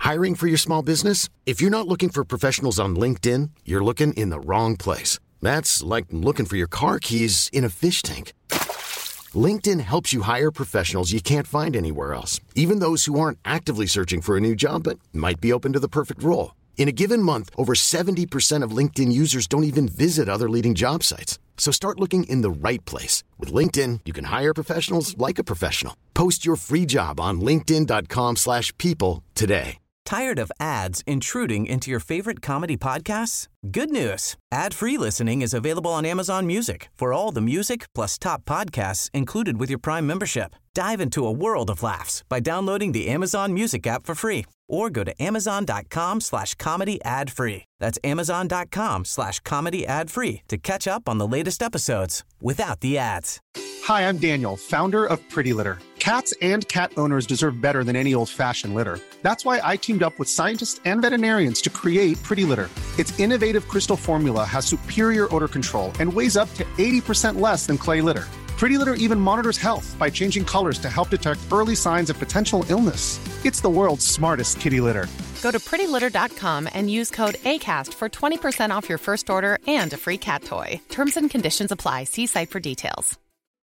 Hiring for your small business? If you're not looking for professionals on LinkedIn, you're looking in the wrong place. That's like looking for your car keys in a fish tank. LinkedIn helps you hire professionals you can't find anywhere else, even those who aren't actively searching for a new job but might be open to the perfect role. In a given month, over 70% of LinkedIn users don't even visit other leading job sites. So start looking in the right place. With LinkedIn, you can hire professionals like a professional. Post your free job on linkedin.com/people today. Tired of ads intruding into your favorite comedy podcasts? Good news. Ad-free listening is available on Amazon Music for all the music plus top podcasts included with your Prime membership. Dive into a world of laughs by downloading the Amazon Music app for free or go to amazon.com/comedy ad-free. That's amazon.com/comedy ad-free to catch up on the latest episodes without the ads. Hi, I'm Daniel, founder of Pretty Litter. Cats and cat owners deserve better than any old-fashioned litter. That's why I teamed up with scientists and veterinarians to create Pretty Litter. Its innovative crystal formula has superior odor control and weighs up to 80% less than clay litter. Pretty Litter even monitors health by changing colors to help detect early signs of potential illness. It's the world's smartest kitty litter. Go to prettylitter.com and use code ACAST for 20% off your first order and a free cat toy. Terms and conditions apply. See site for details.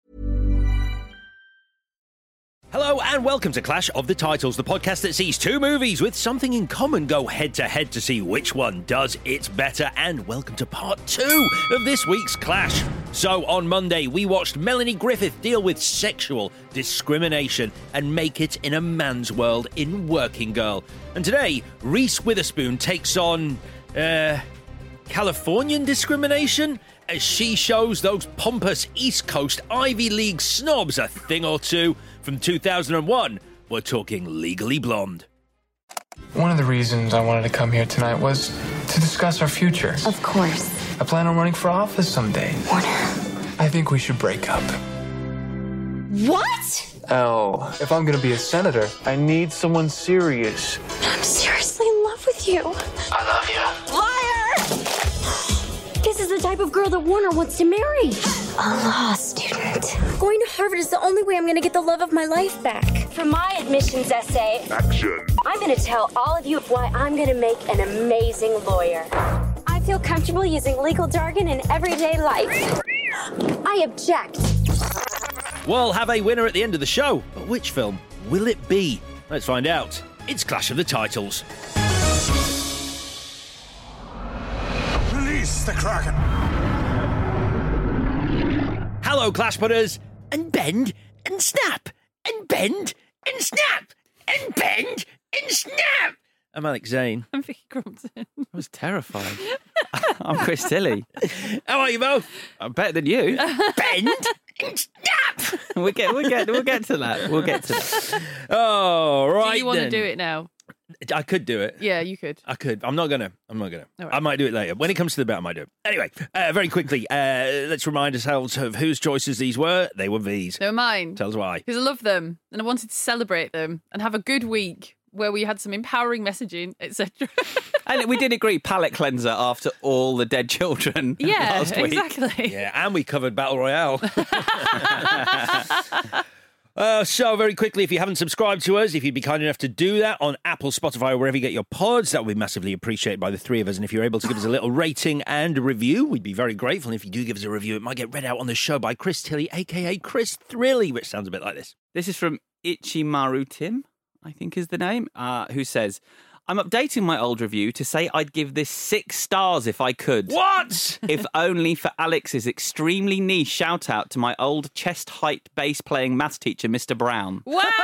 Hello and welcome to Clash of the Titles, the podcast that sees two movies with something in common go head-to-head to see which one does it better. And welcome to part 2 of this week's Clash. So on Monday, we watched Melanie Griffith deal with sexual discrimination and make it in a man's world in Working Girl. And today, Reese Witherspoon takes on, Californian discrimination as she shows those pompous East Coast Ivy League snobs a thing or two. From 2001, we're talking Legally Blonde. One of the reasons I wanted to come here tonight was to discuss our future. Of course. I plan on running for office someday. Warner. I think we should break up. What? Elle, if I'm gonna be a senator, I need someone serious. I'm seriously in love with you. I love you. Liar! This is the type of girl that Warner wants to marry. A law student. Going to Harvard is the only way I'm going to get the love of my life back. For my admissions essay, action. I'm going to tell all of you why I'm going to make an amazing lawyer. I feel comfortable using legal jargon in everyday life. I object. We'll have a winner at the end of the show, but which film will it be? Let's find out. It's Clash of the Titles. Release the Kraken. Hello, Clash Putters, and bend and snap, and bend and snap, and bend and snap. I'm Alex Zane. I'm Vicky Crompton. That was terrifying. I'm Chris Tilley. How are you both? I'm better than you. Bend and snap. We'll get to that. We'll get to that. Oh, right. Do you want to do it now? I could do it. Yeah, you could. I could. I'm not gonna. Right. I might do it later. When it comes to the bet, I might do it. Anyway, very quickly, let's remind ourselves of whose choices these were. They were V's. They were mine. Tell us why. Because I love them and I wanted to celebrate them and have a good week where we had some empowering messaging, etc. And we did agree palate cleanser after all the dead children last week. Exactly. Yeah, and we covered Battle Royale. So very quickly, if you haven't subscribed to us, if you'd be kind enough to do that on Apple, Spotify, or wherever you get your pods, that would be massively appreciated by the three of us. And if you're able to give us a little rating and a review, we'd be very grateful. And if you do give us a review, it might get read out on the show by Chris Tilley, a.k.a. Chris Thrilly, which sounds a bit like this. This is from Ichimaru Tim, I think is the name, who says, I'm updating my old review to say I'd give this 6 stars if I could. What? If only for Alex's extremely niche shout out to my old chest height bass playing maths teacher, Mr. Brown.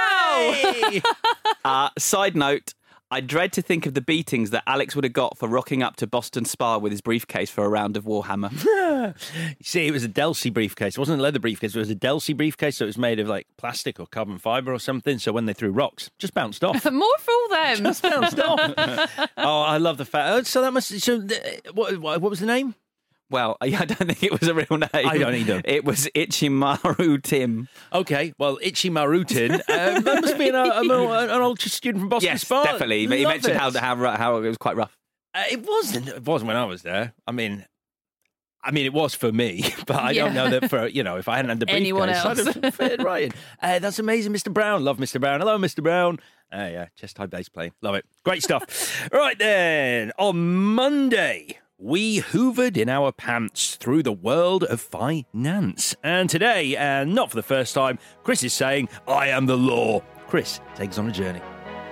Wow! Side note, I dread to think of the beatings that Alex would have got for rocking up to Boston Spa with his briefcase for a round of Warhammer. You see, it was a Delsey briefcase. It wasn't a leather briefcase. It was a Delsey briefcase, so it was made of like plastic or carbon fibre or something. So when they threw rocks, just bounced off. More fool them. Just bounced off. Oh, I love the fact. So that must. So what was the name? Well, I don't think it was a real name. I don't either. It was Ichimaru Tim. Okay, well, Ichimaru Tim. That must be an old student from Boston Spa. Yes, definitely. He mentioned how it was quite rough. It wasn't when I was there. I mean, it was for me, but I don't know that for, if I hadn't had the briefcase, anyone else. I'd have fit right in. That's amazing, Mr. Brown. Love Mr. Brown. Hello, Mr. Brown. Yeah, chest high bass playing. Love it. Great stuff. Right then, on Monday, we hoovered in our pants through the world of finance. And today, and not for the first time, Chris is saying, I am the law. Chris, take us on a journey.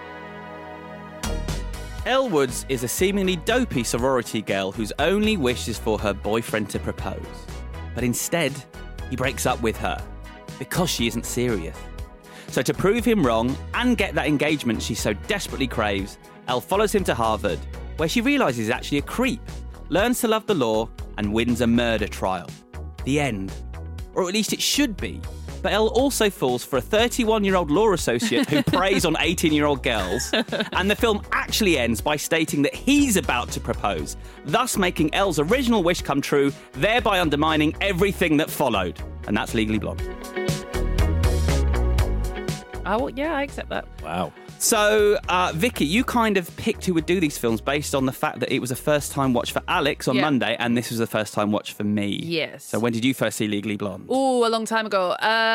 Elle Woods is a seemingly dopey sorority girl whose only wish is for her boyfriend to propose. But instead, he breaks up with her because she isn't serious. So to prove him wrong and get that engagement she so desperately craves, Elle follows him to Harvard, where she realises he's actually a creep, learns to love the law, and wins a murder trial. The end. Or at least it should be. But Elle also falls for a 31-year-old law associate who preys on 18-year-old girls, and the film actually ends by stating that he's about to propose, thus making Elle's original wish come true, thereby undermining everything that followed. And that's Legally Blonde. Oh, yeah, I accept that. Wow. So, Vicky, you kind of picked who would do these films based on the fact that it was a first-time watch for Alex on Monday, and this was a first-time watch for me. Yes. So when did you first see Legally Blonde? Oh, a long time ago.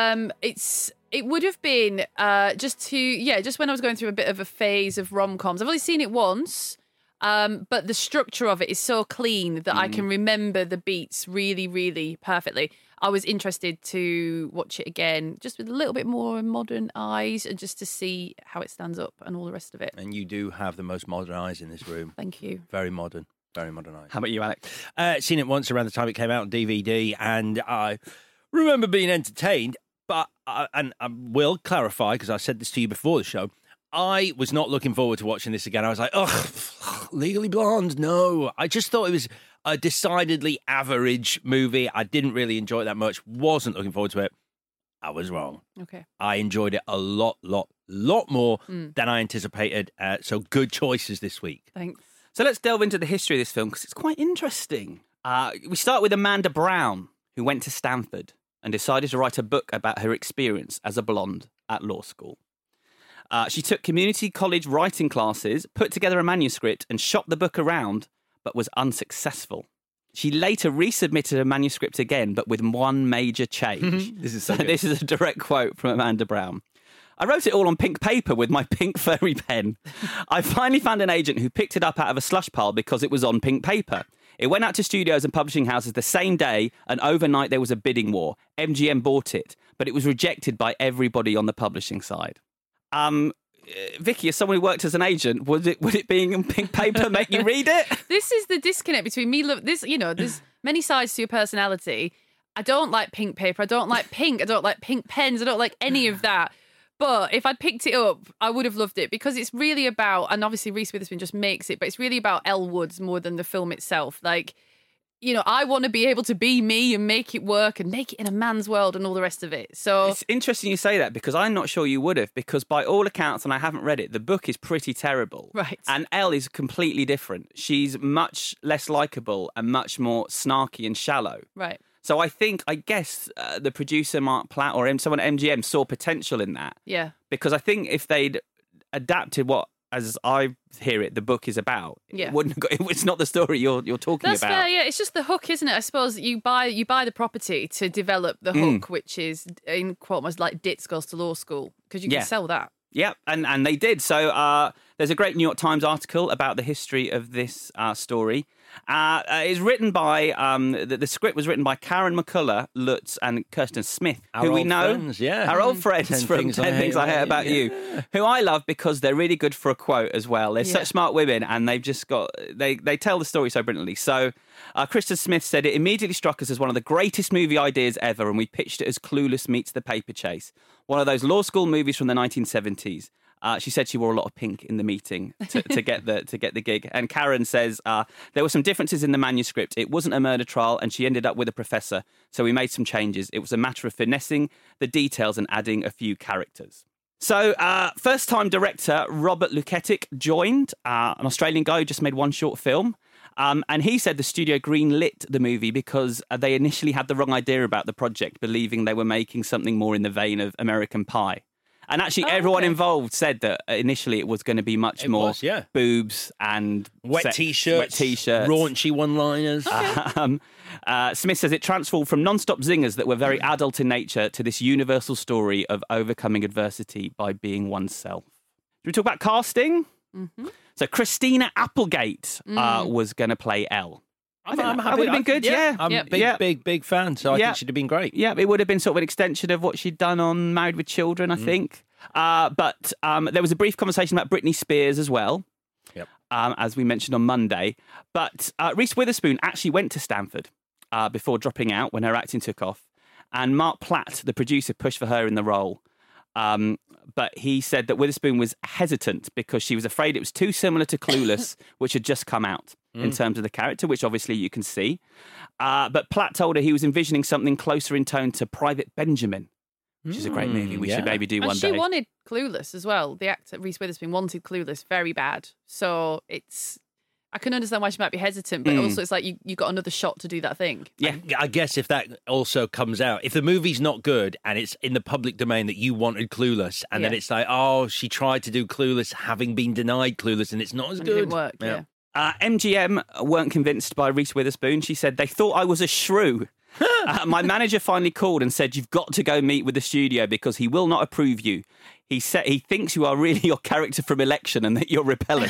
It would have been just when I was going through a bit of a phase of rom-coms. I've only seen it once, but the structure of it is so clean that I can remember the beats really, really perfectly. I was interested to watch it again, just with a little bit more modern eyes, and just to see how it stands up and all the rest of it. And you do have the most modern eyes in this room. Thank you. Very modern. Very modern eyes. How about you, Alex? Seen it once around the time it came out on DVD, and I remember being entertained, but, and I will clarify, because I said this to you before the show, I was not looking forward to watching this again. I was like, ugh, Legally Blonde, no. I just thought it was a decidedly average movie. I didn't really enjoy it that much. Wasn't looking forward to it. I was wrong. Okay. I enjoyed it a lot more than I anticipated. So good choices this week. Thanks. So let's delve into the history of this film, because it's quite interesting. We start with Amanda Brown, who went to Stanford and decided to write a book about her experience as a blonde at law school. She took community college writing classes, put together a manuscript, and shopped the book around, but was unsuccessful. She later resubmitted a manuscript again, but with one major change. This is so good. This is a direct quote from Amanda Brown. I wrote it all on pink paper with my pink furry pen. I finally found an agent who picked it up out of a slush pile because it was on pink paper. It went out to studios and publishing houses the same day, and overnight there was a bidding war. MGM bought it, but it was rejected by everybody on the publishing side. Vicky, as someone who worked as an agent, would it being on pink paper make you read it? This is the disconnect between me. There's many sides to your personality. I don't like pink paper. I don't like pink. I don't like pink pens. I don't like any of that. But if I'd picked it up, I would have loved it, because it's really about, and obviously Reese Witherspoon just makes it, but it's really about Elle Woods more than the film itself. Like, I want to be able to be me and make it work and make it in a man's world and all the rest of it. So it's interesting you say that, because I'm not sure you would have, because by all accounts, and I haven't read it, the book is pretty terrible. Right. And Elle is completely different. She's much less likable and much more snarky and shallow. Right. So I guess the producer, Mark Platt, or someone at MGM saw potential in that. Yeah. Because I think if they'd adapted what, as I hear it, the book is about, yeah, it's not the story you're talking That's about. Fair, yeah. It's just the hook, isn't it? I suppose you buy the property to develop the hook, which is, in quote, almost like Ditz Goes to Law School, because you can sell that. Yeah, and they did. So there's a great New York Times article about the history of this story. It's written by, the script was written by Karen McCullough, Lutz, and Kirsten Smith, who we know. Friends, yeah. Our old friends from 10 Things I Hate About You, who I love because they're really good for a quote as well. They're such smart women, and they've just got, they tell the story so brilliantly. So Kirsten Smith said, it immediately struck us as one of the greatest movie ideas ever, and we pitched it as Clueless meets The Paper Chase, one of those law school movies from the 1970s. She said she wore a lot of pink in the meeting to get the gig. And Karen says there were some differences in the manuscript. It wasn't a murder trial, and she ended up with a professor. So we made some changes. It was a matter of finessing the details and adding a few characters. So first-time director Robert Luketic joined, an Australian guy who just made one short film. And he said the studio greenlit the movie because they initially had the wrong idea about the project, believing they were making something more in the vein of American Pie. And actually, everyone involved said that initially it was going to be much more boobs and wet t-shirts, raunchy one-liners. Smith says it transformed from non-stop zingers that were very adult in nature to this universal story of overcoming adversity by being oneself. we talk about casting? Mm-hmm. So Christina Applegate was going to play Elle. I'm happy. That would have been good, yeah. I'm a big fan, so I think she'd have been great. Yeah, it would have been sort of an extension of what she'd done on Married with Children, I think. But there was a brief conversation about Britney Spears as well, as we mentioned on Monday. But Reese Witherspoon actually went to Stanford before dropping out when her acting took off. And Mark Platt, the producer, pushed for her in the role. But he said that Witherspoon was hesitant because she was afraid it was too similar to Clueless, which had just come out in terms of the character, which obviously you can see. But Platt told her he was envisioning something closer in tone to Private Benjamin, which is a great movie we should maybe do one day. She wanted Clueless as well. The actor, Reese Witherspoon, wanted Clueless very bad. So I can understand why she might be hesitant, but also it's like you got another shot to do that thing. Yeah, I guess if that also comes out, if the movie's not good and it's in the public domain that you wanted Clueless, and then it's like, oh, she tried to do Clueless having been denied Clueless and it's not as good. It didn't work, MGM weren't convinced by Reese Witherspoon. She said, they thought I was a shrew. My manager finally called and said, you've got to go meet with the studio because he will not approve you. He said he thinks you are really your character from Election and that you're repellent.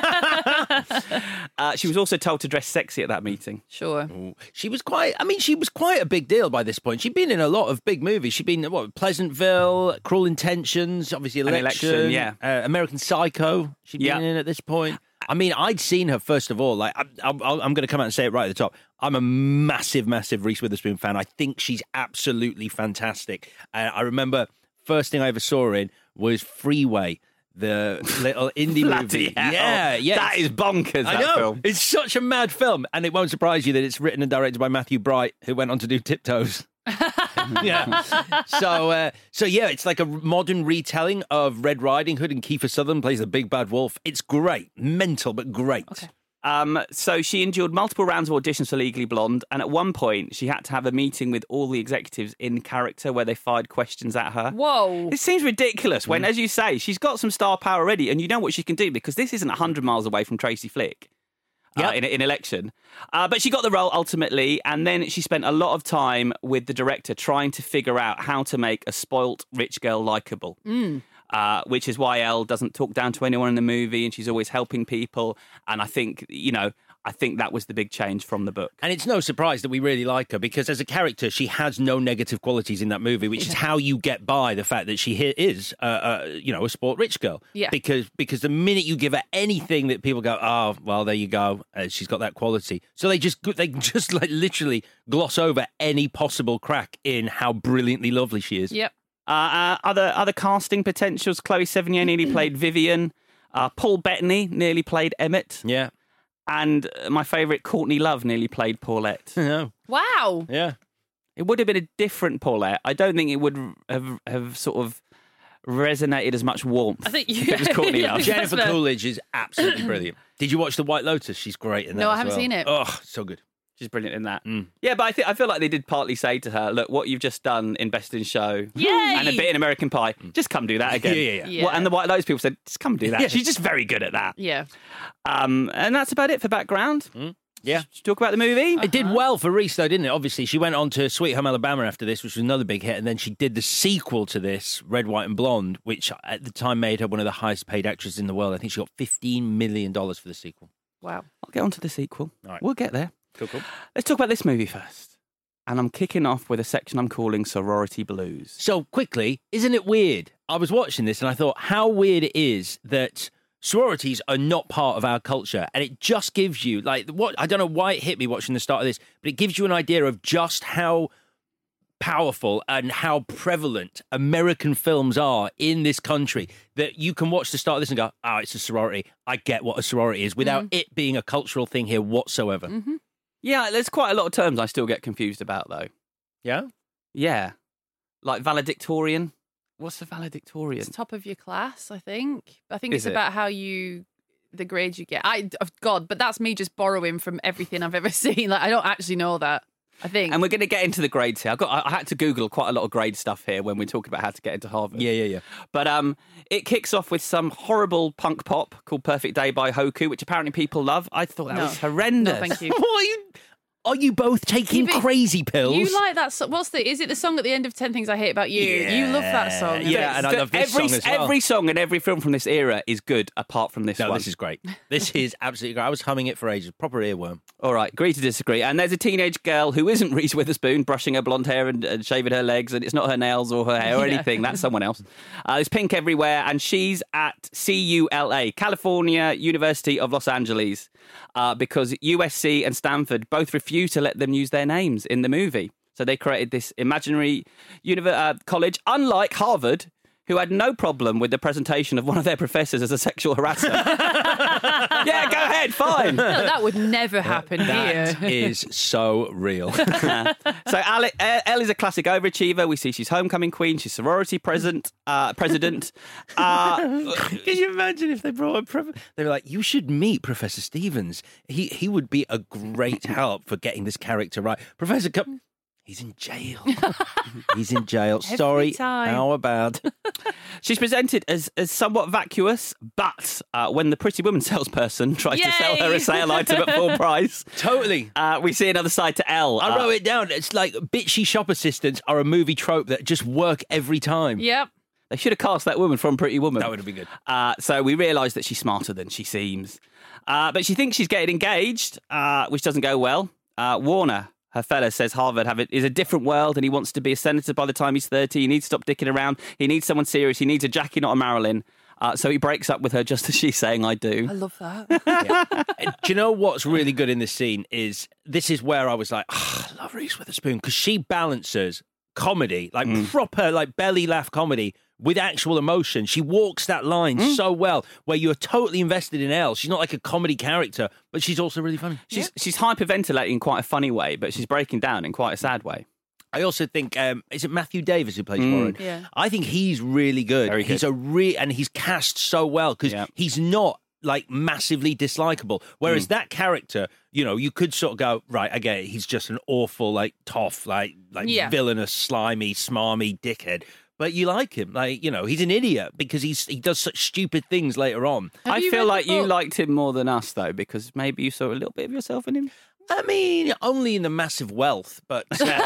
She was also told to dress sexy at that meeting. Sure. Ooh. She was quite a big deal by this point. She'd been in a lot of big movies. She'd been, Pleasantville, Cruel Intentions, obviously Election, American Psycho. She'd been in at this point. I mean, I'd seen her, first of all. Like, I'm going to come out and say it right at the top. I'm a massive, massive Reese Witherspoon fan. I think she's absolutely fantastic. I remember first thing I ever saw her in was Freeway, the little indie movie. Yeah. That is bonkers, I know. Film. It's such a mad film. And it won't surprise you that it's written and directed by Matthew Bright, who went on to do Tiptoes. So it's like a modern retelling of Red Riding Hood, and Kiefer Sutherland plays the big bad wolf. It's great. Mental, but great. Okay. So she endured multiple rounds of auditions for Legally Blonde, and at one point she had to have a meeting with all the executives in character where they fired questions at her. Whoa. It seems ridiculous when, as you say, she's got some star power already, and you know what she can do because this isn't 100 miles away from Tracy Flick. In Election. But she got the role ultimately, and then she spent a lot of time with the director trying to figure out how to make a spoilt rich girl likeable. Which is why Elle doesn't talk down to anyone in the movie, and she's always helping people. And I think that was the big change from the book. And it's no surprise that we really like her, because as a character, she has no negative qualities in that movie, which is how you get by the fact that she is, a sport rich girl. Yeah. Because the minute you give her anything that people go, oh, well, there you go, she's got that quality. So they just like literally gloss over any possible crack in how brilliantly lovely she is. Yep. Other casting potentials: Chloe Sevigny nearly played Vivian. Paul Bettany nearly played Emmett. Yeah. And my favourite, Courtney Love, nearly played Paulette. Wow. Yeah. It would have been a different Paulette. I don't think it would have sort of resonated as much warmth. I think it was Courtney Love. Jennifer Coolidge is absolutely brilliant. Did you watch The White Lotus? She's great in that. No, I haven't seen it. Oh, so good. She's brilliant in that. Yeah, but I feel like they did partly say to her, look, what you've just done in Best in Show and a bit in American Pie, just come do that again. Yeah. And the White Lotus people said, just come do that. Yeah. She's just very good at that. Yeah. And that's about it for background. Yeah. Should we talk about the movie? It did well for Reese, though, didn't it? Obviously, she went on to Sweet Home Alabama after this, which was another big hit, and then she did the sequel to this, Red, White and Blonde, which at the time made her one of the highest paid actresses in the world. I think she got $15 million for the sequel. Wow. I'll get on to the sequel. All right. We'll get there. Cool. Let's talk about this movie first. And I'm kicking off with a section I'm calling Sorority Blues. So quickly, isn't it weird? I was watching this and I thought how weird it is that sororities are not part of our culture. And it just gives you, I don't know why it hit me watching the start of this, but it gives you an idea of just how powerful and how prevalent American films are in this country, that you can watch the start of this and go, oh, it's a sorority. I get what a sorority is, without it being a cultural thing here whatsoever. Mm-hmm. Yeah, there's quite a lot of terms I still get confused about, though. Yeah? Yeah. Like valedictorian. What's the valedictorian? It's top of your class, I think. I think Is it's it? about how the grades you get. But that's me just borrowing from everything I've ever seen. I don't actually know that, I think. And we're going to get into the grades here. I had to Google quite a lot of grade stuff here when we talk about how to get into Harvard. Yeah. But it kicks off with some horrible punk pop called Perfect Day by Hoku, which apparently people love. I thought that was horrendous. No, thank you. What are you... Are you both taking crazy pills? You like that song? Is it the song at the end of 10 Things I Hate About You? Yeah. You love that song. Yeah, and I love this song as well. Every song in every film from this era is good, apart from this one. No, this is great. This is absolutely great. I was humming it for ages. Proper earworm. All right, agree to disagree. And there's a teenage girl who isn't Reese Witherspoon brushing her blonde hair and shaving her legs, and it's not her nails or her hair or anything. That's someone else. There's pink everywhere, and she's at CULA, California University of Los Angeles, because USC and Stanford both refused to let them use their names in the movie. So they created this imaginary college, unlike Harvard, who had no problem with the presentation of one of their professors as a sexual harasser. Yeah, go ahead, fine. No, that would never happen here. That is so real. So Elle is a classic overachiever. We see she's homecoming queen. She's sorority president. Can you imagine if they brought they were like, you should meet Professor Stevens. He would be a great help for getting this character right. Professor He's in jail. He's in jail. Sorry, how bad? She's presented as somewhat vacuous, but when the Pretty Woman salesperson tries to sell her a sale item at full price, totally, we see another side to Elle. I wrote it down. It's like bitchy shop assistants are a movie trope that just work every time. Yep. They should have cast that woman from Pretty Woman. That would have been good. So we realise that she's smarter than she seems. But she thinks she's getting engaged, which doesn't go well. Warner, her fella, says Harvard is a different world and he wants to be a senator by the time he's 30. He needs to stop dicking around. He needs someone serious. He needs a Jackie, not a Marilyn. So he breaks up with her just as she's saying, I do. I love that. Do you know what's really good in this scene this is where I was like, I love Reese Witherspoon, because she balances comedy, like proper like belly laugh comedy, with actual emotion. She walks that line so well, where you're totally invested in Elle. She's not like a comedy character, but she's also really funny. She's hyperventilating in quite a funny way, but she's breaking down in quite a sad way. I also think, is it Matthew Davis who plays Warren? Yeah. I think he's really good. Very good. He's and he's cast so well, because he's not like massively dislikable. Whereas that character, you could sort of go, right, I get it. He's just an awful, like tough, like villainous, slimy, smarmy dickhead. But you like him, he's an idiot because he does such stupid things later on. I feel like you liked him more than us, though, because maybe you saw a little bit of yourself in him. I mean, only in the massive wealth, but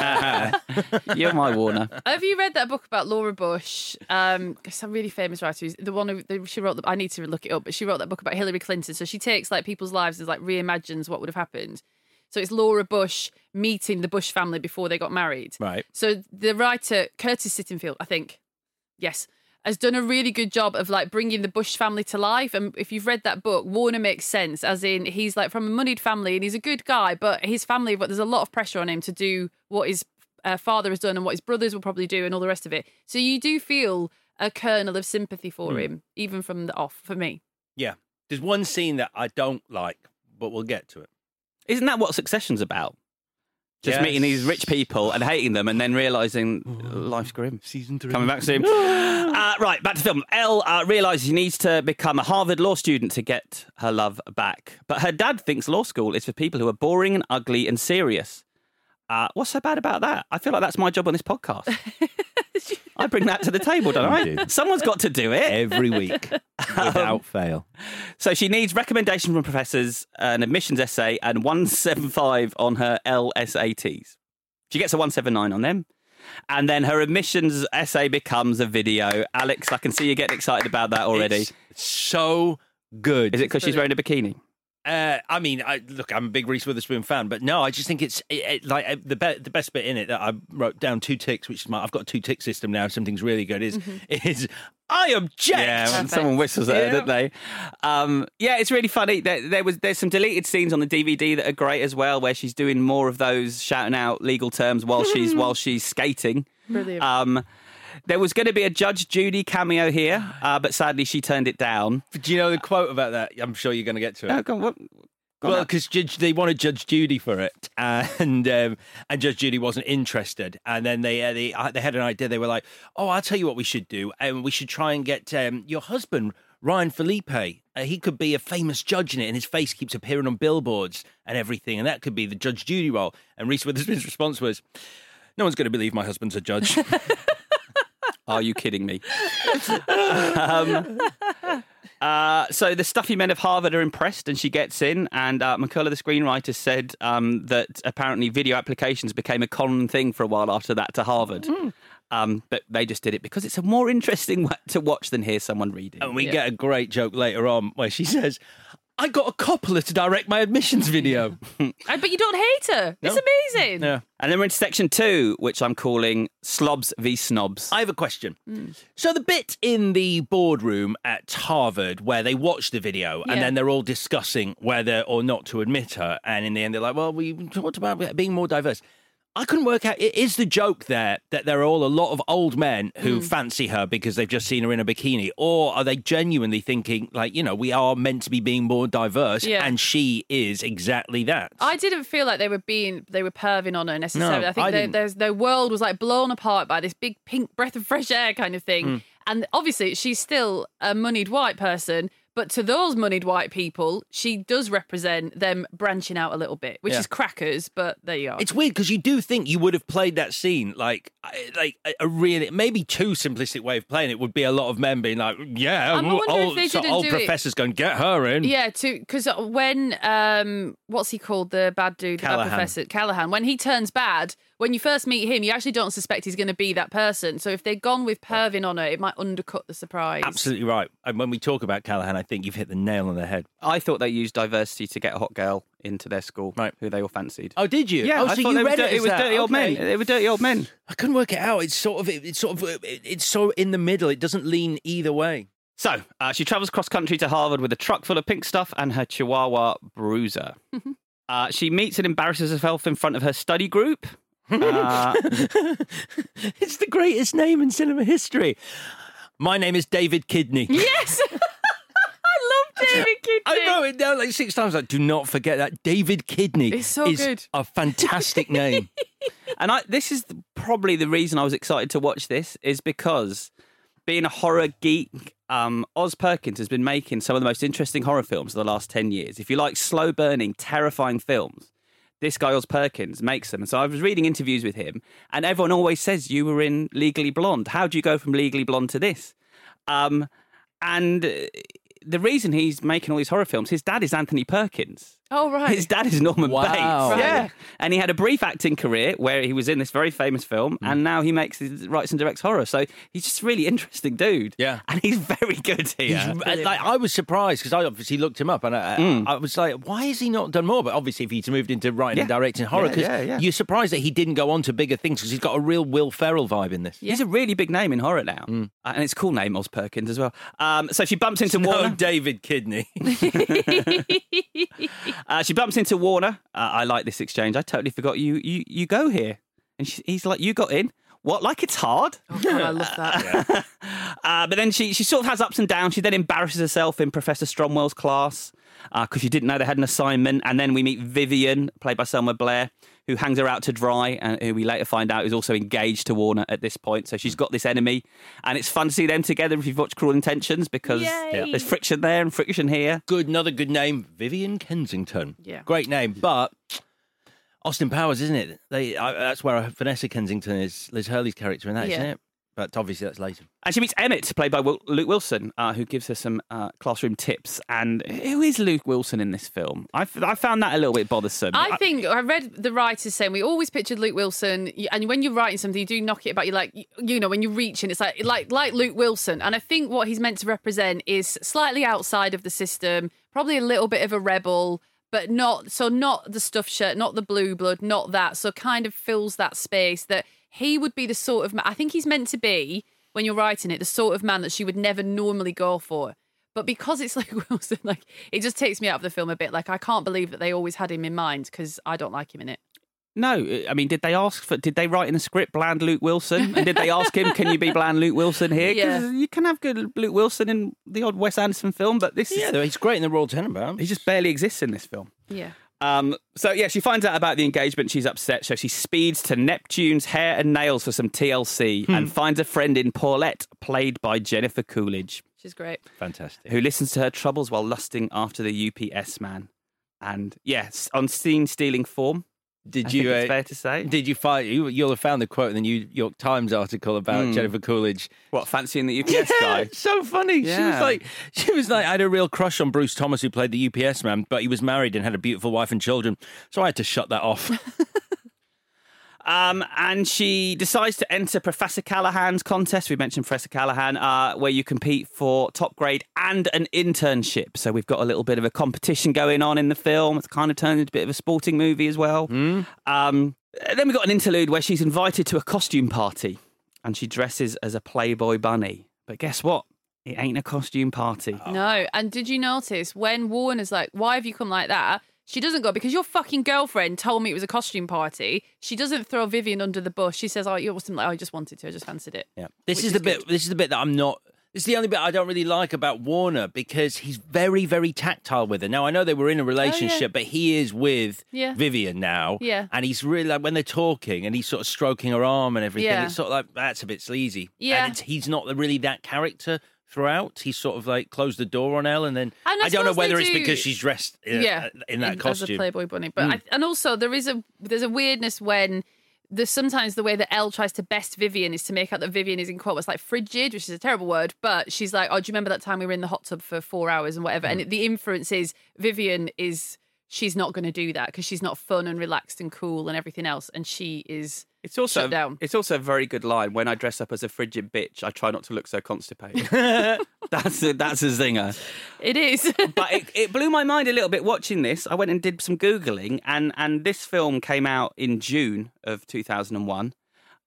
you're my Warner. Have you read that book about Laura Bush? It's a really famous writer. The one who she wrote. I need to look it up, but she wrote that book about Hillary Clinton. So she takes like people's lives and like reimagines what would have happened. So it's Laura Bush meeting the Bush family before they got married. Right. So the writer Curtis Sittenfeld, I think, yes, has done a really good job of like bringing the Bush family to life. And if you've read that book, Warner makes sense, as in he's like from a moneyed family and he's a good guy, but his family, but there's a lot of pressure on him to do what his father has done and what his brothers will probably do and all the rest of it. So you do feel a kernel of sympathy for him, even from the off, for me. Yeah. There's one scene that I don't like, but we'll get to it. Isn't that what Succession's about? Just meeting these rich people and hating them and then realising life's grim. Season 3. Coming back soon. Right, back to film. Elle realises she needs to become a Harvard law student to get her love back. But her dad thinks law school is for people who are boring and ugly and serious. What's so bad about that? I feel like that's my job on this podcast. I bring that to the table, don't I? Someone's got to do it. Every week, without fail. So she needs recommendations from professors, an admissions essay, and 175 on her LSATs. She gets a 179 on them. And then her admissions essay becomes a video. Alex, I can see you getting excited about that already. It's so good. Is it because she's wearing a bikini? I mean, look, I'm a big Reese Witherspoon fan, but no, I just think it's like the best bit in it that I wrote down 2 ticks, which is I've got a 2-tick system now. Something's really good is I object. Yeah, when someone whistles at her, don't they? Yeah, it's really funny. There's some deleted scenes on the DVD that are great as well, where she's doing more of those shouting out legal terms while she's skating. Brilliant. There was going to be a Judge Judy cameo here, but sadly she turned it down. Do you know the quote about that? I'm sure you're going to get to it. Oh, go on, well, because they wanted Judge Judy for it, and Judge Judy wasn't interested. And then they had an idea. They were like, "Oh, I'll tell you what we should do, and we should try and get your husband, Ryan Felipe. He could be a famous judge in it, and his face keeps appearing on billboards and everything, and that could be the Judge Judy role." And Reese Witherspoon's response was, "No one's going to believe my husband's a judge." Are you kidding me? So the stuffy men of Harvard are impressed and she gets in. And McCullough, the screenwriter, said that apparently video applications became a common thing for a while after that to Harvard. But they just did it because it's a more interesting way to watch than hear someone reading. And we get a great joke later on where she says, I got a Coppola to direct my admissions video. But you don't hate her. No. It's amazing. Yeah. And then we're into section 2, which I'm calling Slobs v Snobs. I have a question. So the bit in the boardroom at Harvard where they watch the video and then they're all discussing whether or not to admit her, and in the end they're like, well, we talked about being more diverse. I couldn't work out, is the joke there that there are all a lot of old men who fancy her because they've just seen her in a bikini? Or are they genuinely thinking, like, you know, we are meant to be being more diverse and she is exactly that? I didn't feel like they were perving on her necessarily. No, I think their world was like blown apart by this big pink breath of fresh air kind of thing. And obviously she's still a moneyed white person, but to those moneyed white people, she does represent them branching out a little bit, which is crackers, but there you are. It's weird because you do think you would have played that scene like a really, maybe too simplistic way of playing it would be a lot of men being like, yeah, old professors going, get her in. Yeah, because when, what's he called, the bad dude, the bad professor, Callahan, when he turns bad, when you first meet him, you actually don't suspect he's going to be that person. So if they'd gone with perving on her, it might undercut the surprise. Absolutely right. And when we talk about Callahan, I think you've hit the nail on the head. I thought they used diversity to get a hot girl into their school, who they all fancied. Oh, did you? Yeah, so you read it was dirty old men. They were dirty old men. I couldn't work it out. It's so in the middle. It doesn't lean either way. So she travels cross country to Harvard with a truck full of pink stuff and her Chihuahua Bruiser. She meets and embarrasses herself in front of her study group. It's the greatest name in cinema history. My name is David Kidney. Yes. I love David Kidney. I wrote it down like 6 times. Like, do not forget that. David Kidney is good. A fantastic name. And this is probably the reason I was excited to watch this, is because being a horror geek, Oz Perkins has been making some of the most interesting horror films of the last 10 years. If you like slow-burning, terrifying films, this guy Oz Perkins makes them. And so I was reading interviews with him, and everyone always says, you were in Legally Blonde. How do you go from Legally Blonde to this? And the reason he's making all these horror films, his dad is Anthony Perkins. Oh, right. His dad is Norman Bates. Right. Yeah. And he had a brief acting career where he was in this very famous film, and now he writes and directs horror. So he's just a really interesting dude. Yeah. And he's very good here. I was surprised because I obviously looked him up, and I was like, why has he not done more? But obviously if he's moved into writing and directing horror, because you're surprised that he didn't go on to bigger things, because he's got a real Will Ferrell vibe in this. Yeah. He's a really big name in horror now. And it's a cool name, Oz Perkins, as well. So she bumps into Warner. David Kidney. She bumps into Warner. I like this exchange. I totally forgot you go here. And he's like, you got in? What, like it's hard? Oh, God, I love that. But then she sort of has ups and downs. She then embarrasses herself in Professor Stromwell's class because she didn't know they had an assignment. And then we meet Vivian, played by Selma Blair, who hangs her out to dry, and who we later find out is also engaged to Warner at this point. So she's got this enemy, and it's fun to see them together if you've watched Cruel Intentions, because there's friction there and friction here. Another good name, Vivian Kensington. Yeah. Great name, but Austin Powers, isn't it? That's where Vanessa Kensington is, Liz Hurley's character in that, isn't it? But obviously that's later. And she meets Emmett, played by Luke Wilson, who gives her some classroom tips. And who is Luke Wilson in this film? I found that a little bit bothersome. I think I read the writers saying we always pictured Luke Wilson, and when you're writing something, you do knock it about, you like, you know, when you're reaching, it's like Luke Wilson. And I think what he's meant to represent is slightly outside of the system, probably a little bit of a rebel, but not the stuffed shirt, not the blue blood, not that. So kind of fills that space that he would be the sort of man, I think he's meant to be, when you're writing it, the sort of man that she would never normally go for. But because it's Luke Wilson, like, it just takes me out of the film a bit. Like, I can't believe that they always had him in mind, because I don't like him in it. No, I mean, did they write in the script bland Luke Wilson? And did they ask him, can you be bland Luke Wilson here? Because you can have good Luke Wilson in the odd Wes Anderson film, but this is... he's great in The Royal Tenenbaums. He just barely exists in this film. Yeah. She finds out about the engagement. She's upset, so she speeds to Neptune's Hair and Nails for some TLC and finds a friend in Paulette, played by Jennifer Coolidge. She's great. Fantastic. Who listens to her troubles while lusting after the UPS man. And yes, on scene stealing form, I think it's fair to say. Did you find you'll have found the quote in the New York Times article about Jennifer Coolidge? What, fancying the UPS guy? It's so funny. Yeah. She was like, I had a real crush on Bruce Thomas, who played the UPS man, but he was married and had a beautiful wife and children, so I had to shut that off. And she decides to enter Professor Callahan's contest. We mentioned Professor Callahan, where you compete for top grade and an internship. So we've got a little bit of a competition going on in the film. It's kind of turned into a bit of a sporting movie as well. Then we've got an interlude where she's invited to a costume party and she dresses as a Playboy bunny. But guess what? It ain't a costume party. No. And did you notice when Warner's like, why have you come like that? She doesn't go, because your fucking girlfriend told me it was a costume party. She doesn't throw Vivian under the bus. She says, I just wanted to. I just fancied it. Yeah. This is the bit that I'm not... This is the only bit I don't really like about Warner, because he's very, very tactile with her. Now, I know they were in a relationship, but he is with Vivian now. Yeah. And he's really, like, when they're talking and he's sort of stroking her arm and everything, it's sort of like, that's a bit sleazy. Yeah. And he's not really that character throughout. He's sort of like closed the door on Elle, and then I don't know whether it's because she's dressed in that costume. As a Playboy bunny. But and also there's a weirdness when there's sometimes the way that Elle tries to best Vivian is to make out that Vivian is in quotes like frigid, which is a terrible word, but she's like, oh, do you remember that time we were in the hot tub for 4 hours and whatever? And the inference is Vivian she's not going to do that because she's not fun and relaxed and cool and everything else, and she is shut down. It's also a very good line. When I dress up as a frigid bitch, I try not to look so constipated. That's a zinger. It is. But it blew my mind a little bit watching this. I went and did some Googling, and this film came out in June of 2001.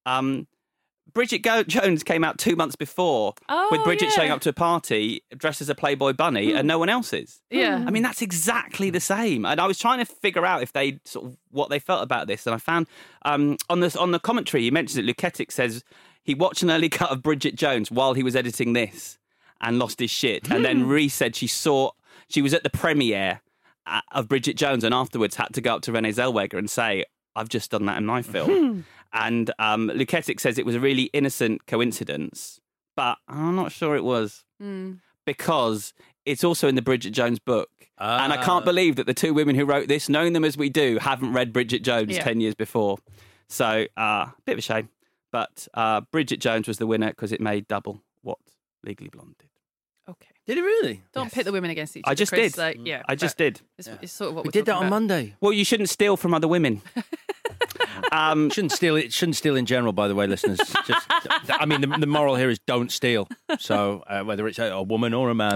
Bridget Jones came out 2 months before with Bridget showing up to a party dressed as a Playboy bunny and no one else is. Yeah. I mean, that's exactly the same. And I was trying to figure out if they sort of what they felt about this. And I found on the commentary, he mentions it, Luketic says he watched an early cut of Bridget Jones while he was editing this and lost his shit. And then Rhys said she was at the premiere of Bridget Jones and afterwards had to go up to Renee Zellweger and say, I've just done that in my film. And Luketic says it was a really innocent coincidence, but I'm not sure it was because it's also in the Bridget Jones book. And I can't believe that the two women who wrote this, knowing them as we do, haven't read Bridget Jones 10 years before. So, bit of a shame. But Bridget Jones was the winner because it made double what Legally Blonde did. Okay. Did it really? Don't pit the women against each other. I just Chris. did. Like, I just did. It's sort of what we we're did that talking on about. Monday. Well, you shouldn't steal from other women. Shouldn't steal in general, by the way, listeners. I mean, the moral here is don't steal. So whether it's a woman or a man.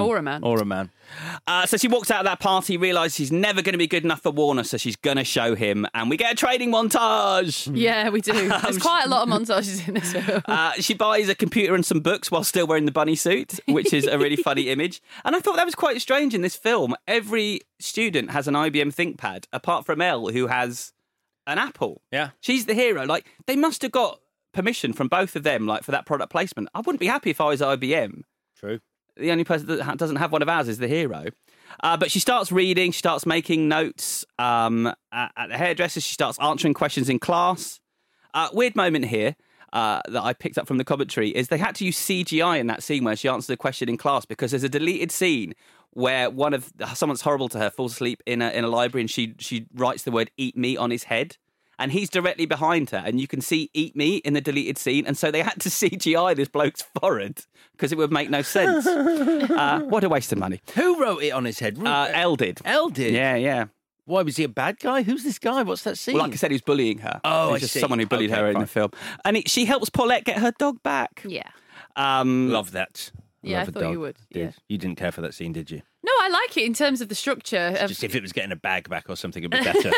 So she walks out of that party, realises she's never going to be good enough for Warner, so she's going to show him. And we get a training montage. Yeah, we do. There's quite a lot of montages in this film. She buys a computer and some books while still wearing the bunny suit, which is a really funny image. And I thought that was quite strange in this film. Every student has an IBM ThinkPad, apart from Elle, who has an Apple. Yeah. She's the hero. Like, they must have got permission from both of them, like, for that product placement. I wouldn't be happy if I was IBM. True. The only person that doesn't have one of ours is the hero. But she starts reading, she starts making notes at the hairdresser, she starts answering questions in class. Weird moment here that I picked up from the commentary is they had to use CGI in that scene where she answers a question in class because there's a deleted scene where someone's horrible to her falls asleep in a library and she writes the word "eat me" on his head. And he's directly behind her, and you can see "eat me" in the deleted scene. And so they had to CGI this bloke's forehead because it would make no sense. What a waste of money. Who wrote it on his head? Elle did. Elle did? Yeah. Why, was he a bad guy? Who's this guy? What's that scene? Well, like I said, he was bullying her. Oh, He's just someone who bullied her in the film. And she helps Paulette get her dog back. Yeah. Love that. Yeah, I thought you would. Yeah. You didn't care for that scene, did you? No, I like it in terms of the structure. Just if it was getting a bag back or something, it'd be better.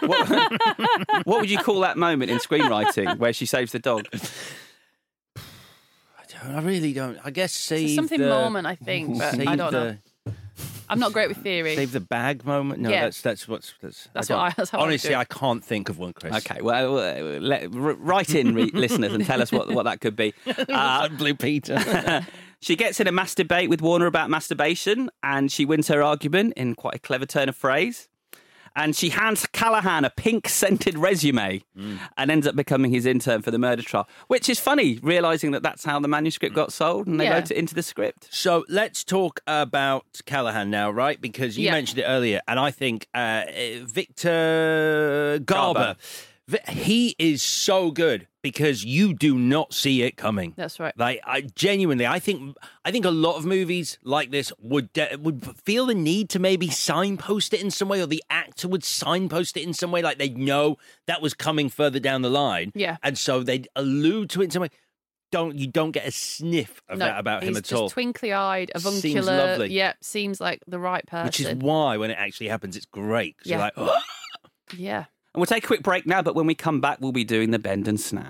What would you call that moment in screenwriting where she saves the dog? I really don't. I guess save something moment, I think, but I don't know. I'm not great with theory. Save the bag moment? No, yeah. that's how honestly, I can't think of one, Chris. Okay, well, write in, listeners, and tell us what that could be. Blue Peter. She gets in a masturbate with Warner about masturbation, and she wins her argument in quite a clever turn of phrase. And she hands Callahan a pink-scented resume and ends up becoming his intern for the murder trial, which is funny, realising that that's how the manuscrict got sold and they wrote it into the script. So let's talk about Callahan now, right? Because you mentioned it earlier, and I think Victor Garber, he is so good because you do not see it coming. That's right. Like, I think a lot of movies like this would feel the need to maybe signpost it in some way, or the actor would signpost it in some way, like they know that was coming further down the line. Yeah. And so they'd allude to it in some way. You don't get a sniff of that about him at all. He's just twinkly-eyed, avuncular. Seems lovely. Yep, seems like the right person. Which is why when it actually happens, it's great. Because you're like, oh. Yeah. And we'll take a quick break now, but when we come back, we'll be doing the bend and snap.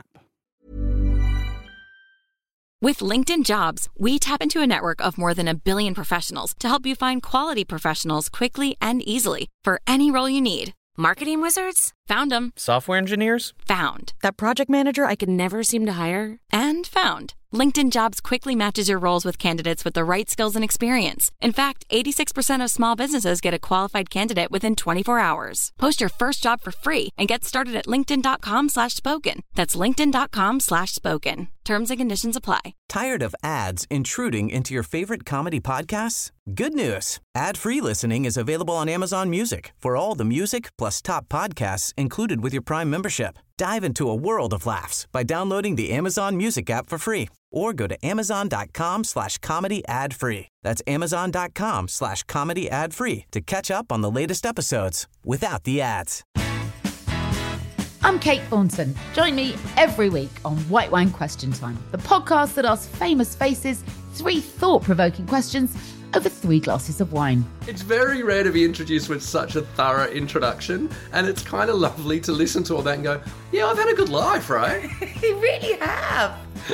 With LinkedIn Jobs, we tap into a network of more than 1 billion professionals to help you find quality professionals quickly and easily for any role you need. Marketing wizards? Found them. Software engineers? Found. That project manager I could never seem to hire? And found. LinkedIn Jobs quickly matches your roles with candidates with the right skills and experience. In fact, 86% of small businesses get a qualified candidate within 24 hours. Post your first job for free and get started at linkedin.com/spoken. That's linkedin.com/spoken. Terms and conditions apply. Tired of ads intruding into your favorite comedy podcasts? Good news. Ad-free listening is available on Amazon Music for all the music plus top podcasts included with your Prime membership. Dive into a world of laughs by downloading the Amazon Music app for free or go to amazon.com/comedy ad-free. That's amazon.com/comedy ad-free to catch up on the latest episodes without the ads. I'm Kate Thornton. Join me every week on White Wine Question Time, the podcast that asks famous faces 3 thought-provoking questions over 3 glasses of wine. It's very rare to be introduced with such a thorough introduction, and it's kind of lovely to listen to all that and go, yeah, I've had a good life, right? You really have.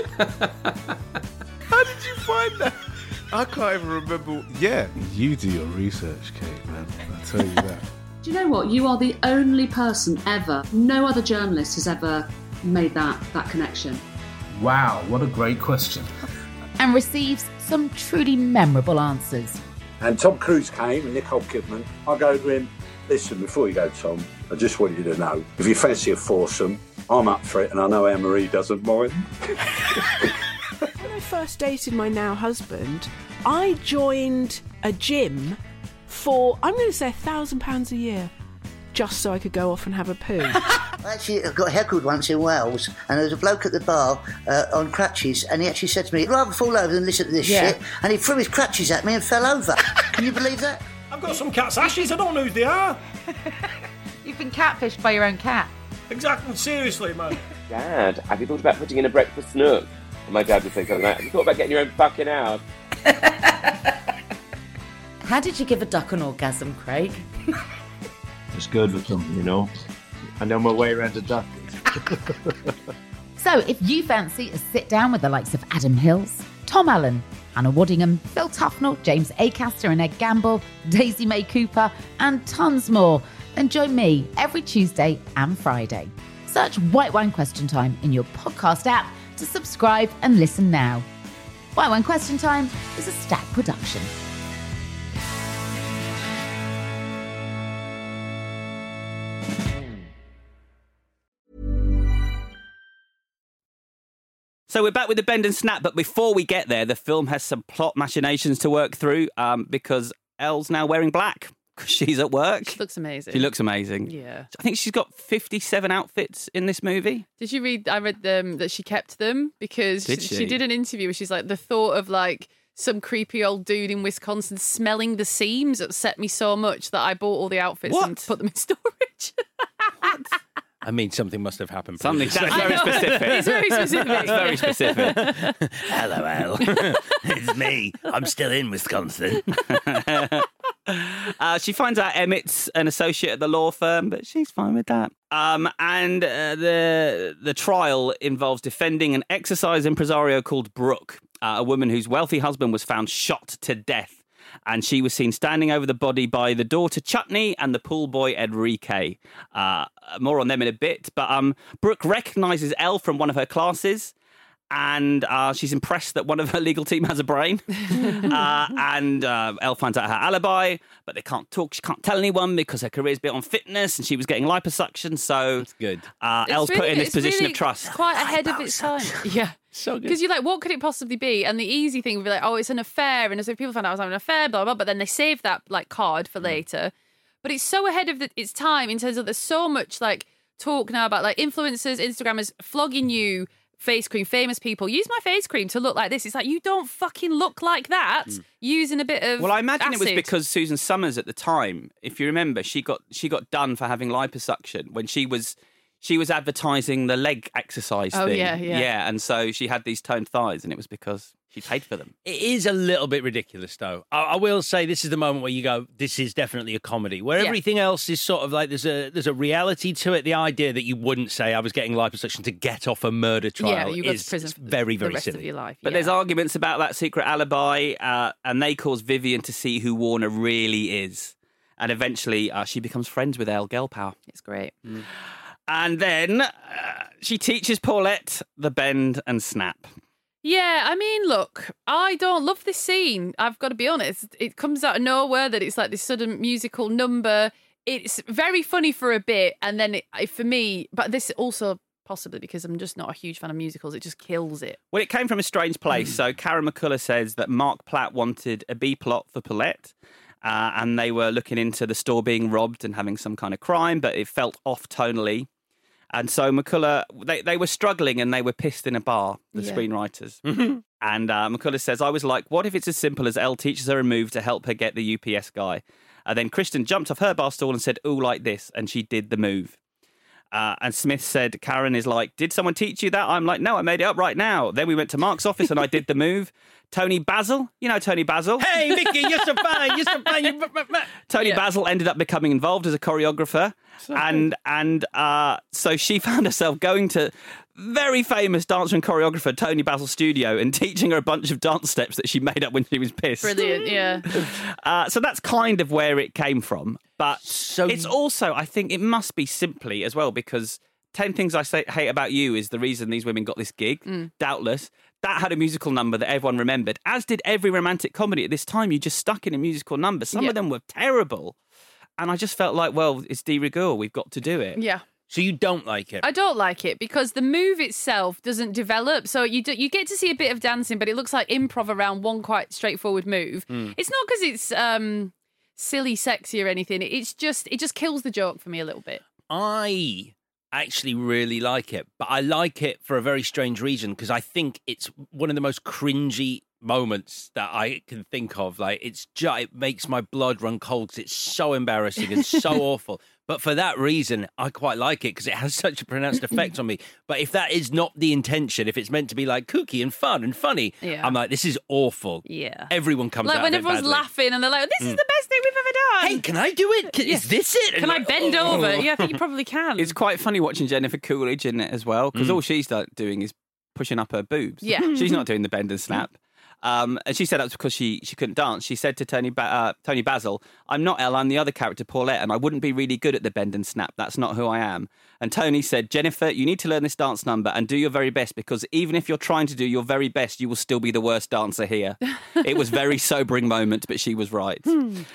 How did you find that? I can't even remember. Yeah, you do your research, Kate, man. I'll tell you that. Do you know what? You are the only person ever, no other journalist has ever made that connection. Wow, what a great question. And receives some truly memorable answers. And Tom Cruise came and Nicole Kidman. I go to him, listen, before you go, Tom, I just want you to know, if you fancy a foursome, I'm up for it, and I know Anne-Marie doesn't mind. When I first dated my now husband, I joined a gym for, I'm going to say £1,000 a year, just so I could go off and have a poo. Actually, I got heckled once in Wales, and there was a bloke at the bar on crutches, and he actually said to me, I'd rather fall over than listen to this shit, and he threw his crutches at me and fell over. Can you believe that? I've got some cat's ashes, I don't know who they are. You've been catfished by your own cat. Exactly, seriously, man. Dad, have you thought about putting in a breakfast nook? And my dad would say something like, have you thought about getting your own fucking house? How did you give a duck an orgasm, Craig? It's good with them, you know. I know my way around a duck. So if you fancy a sit down with the likes of Adam Hills, Tom Allen, Anna Waddingham, Phil Tufnell, James Acaster and Ed Gamble, Daisy May Cooper, and tons more, then join me every Tuesday and Friday. Search White Wine Question Time in your podcast app to subscribe and listen now. White Wine Question Time is a Stack production. So we're back with the bend and snap, but before we get there, the film has some plot machinations to work through because Elle now wearing black because she's at work. She looks amazing. She looks amazing. Yeah. I think she's got 57 outfits in this movie. Did you read? I read that she kept them because she did an interview where she's like, the thought of like some creepy old dude in Wisconsin smelling the seams upset me so much that I bought all the outfits and put them in storage. I mean, something must have happened. Something that's very specific. It's very specific. That's very specific. Hello, Elle. It's me. I'm still in Wisconsin. She finds out Emmett's an associate at the law firm, but she's fine with that. The trial involves defending an exercise impresario called Brooke, a woman whose wealthy husband was found shot to death. And she was seen standing over the body by the daughter Chutney and the pool boy Enrique. More on them in a bit. But Brooke recognises Elle from one of her classes And she's impressed that one of her legal team has a brain. And Elle finds out her alibi, but they can't talk. She can't tell anyone because her career's built on fitness and she was getting liposuction. So it's good. Elle's put in this position of trust. Quite ahead of its time. Yeah. So good. Because you're like, what could it possibly be? And the easy thing would be like, oh, it's an affair. And as if people found out I was having an affair, blah, blah, but then they save that like card for later. But it's so ahead of its time in terms of there's so much like talk now about like influencers, Instagrammers flogging you face cream, famous people. Use my face cream to look like this. It's like, you don't fucking look like that using a bit of Well, I imagine acid. it was because Susan Summers at the time, if you remember, she got done for having liposuction when she was advertising the leg exercise thing. Yeah. Yeah, and so she had these toned thighs, and it was because she paid for them. It is a little bit ridiculous, though. I will say this is the moment where you go, this is definitely a comedy. Where everything else is sort of like there's a reality to it. The idea that you wouldn't say I was getting liposuction to get off a murder trial you go to is prison for very, very the rest silly. of your life. But there's arguments about that secret alibi, and they cause Vivian to see who Warner really is. And eventually she becomes friends with Elle Gelpow. It's great. And then she teaches Paulette the bend and snap. Yeah, I mean, look, I don't love this scene. I've got to be honest. It comes out of nowhere that it's like this sudden musical number. It's very funny for a bit, and then for me, but this also possibly because I'm just not a huge fan of musicals, it just kills it. Well, it came from a strange place. So Karen McCullough says that Mark Platt wanted a B-plot for Paulette, and they were looking into the store being robbed and having some kind of crime, but it felt off tonally. And so McCullough, they were struggling and they were pissed in a bar, the screenwriters. And McCullough says, I was like, what if it's as simple as Elle teaches her a move to help her get the UPS guy? And then Kristen jumped off her bar stool and said, ooh, like this. And she did the move. And Smith said, Karen is like, did someone teach you that? I'm like, no, I made it up right now. Then we went to Mark's office and I did the move. Tony Basil, you know Tony Basil. Hey, Vicky, you're so fine, you're so fine. Tony Basil ended up becoming involved as a choreographer. So she found herself going to very famous dancer and choreographer Tony Basil's studio and teaching her a bunch of dance steps that she made up when she was pissed. Brilliant, yeah. So that's kind of where it came from. But it's also, I think it must be simply as well, because 10 Things I Hate About You is the reason these women got this gig, doubtless. That had a musical number that everyone remembered, as did every romantic comedy at this time. You just stuck in a musical number. Some of them were terrible. And I just felt like, well, it's de rigueur. We've got to do it. Yeah. So you don't like it? I don't like it because the move itself doesn't develop. So you get to see a bit of dancing, but it looks like improv around one quite straightforward move. It's not because it's silly, sexy or anything. It just kills the joke for me a little bit. I actually really like it, but I like it for a very strange reason, because I think it's one of the most cringy moments that I can think of. Like, it makes my blood run cold because it's so embarrassing and so awful. But for that reason, I quite like it because it has such a pronounced effect on me. But if that is not the intention, if it's meant to be like kooky and fun and funny, I'm like, this is awful. Yeah. Everyone comes like out when of it everyone's badly. laughing and they're like, this is the best thing we've ever done. Hey, can I do it? Is this it? Can I bend over? Yeah, I think you probably can. It's quite funny watching Jennifer Coolidge in it as well, because all she's doing is pushing up her boobs. Yeah. She's not doing the bend and snap. And she said that's because she couldn't dance. She said to Tony Basil, I'm not Elle, I'm the other character, Paulette, and I wouldn't be really good at the bend and snap. That's not who I am. And Tony said, Jennifer, you need to learn this dance number and do your very best, because even if you're trying to do your very best, you will still be the worst dancer here. It was a very sobering moment, but she was right.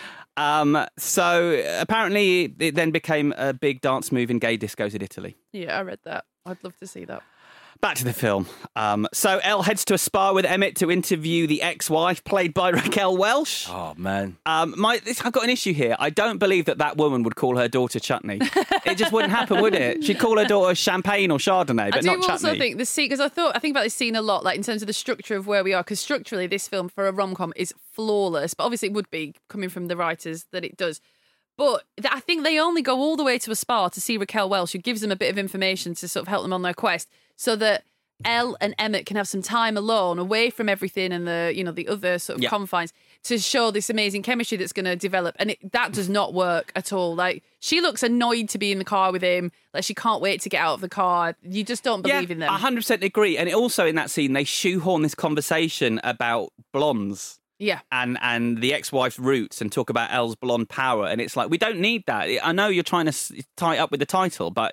So apparently it then became a big dance move in gay discos in Italy. Yeah, I read that. I'd love to see that. Back to the film. So Elle heads to a spa with Emmett to interview the ex-wife, played by Raquel Welch. Oh, man. I've got an issue here. I don't believe that woman would call her daughter Chutney. It just wouldn't happen, would it? She'd call her daughter Champagne or Chardonnay, but not Chutney. I do also think the scene, because I think about this scene a lot, like in terms of the structure of where we are, because structurally this film for a rom-com is flawless, but obviously it would be coming from the writers that it does. But I think they only go all the way to a spa to see Raquel Welch, who gives them a bit of information to sort of help them on their quest, so that Elle and Emmett can have some time alone, away from everything and the other sort of confines, to show this amazing chemistry that's going to develop. And that does not work at all. Like, she looks annoyed to be in the car with him. Like, she can't wait to get out of the car. You just don't believe in them. 100% agree. And also in that scene, they shoehorn this conversation about blondes. Yeah. And the ex-wife's roots, and talk about Elle's blonde power. And it's like, we don't need that. I know you're trying to tie it up with the title, but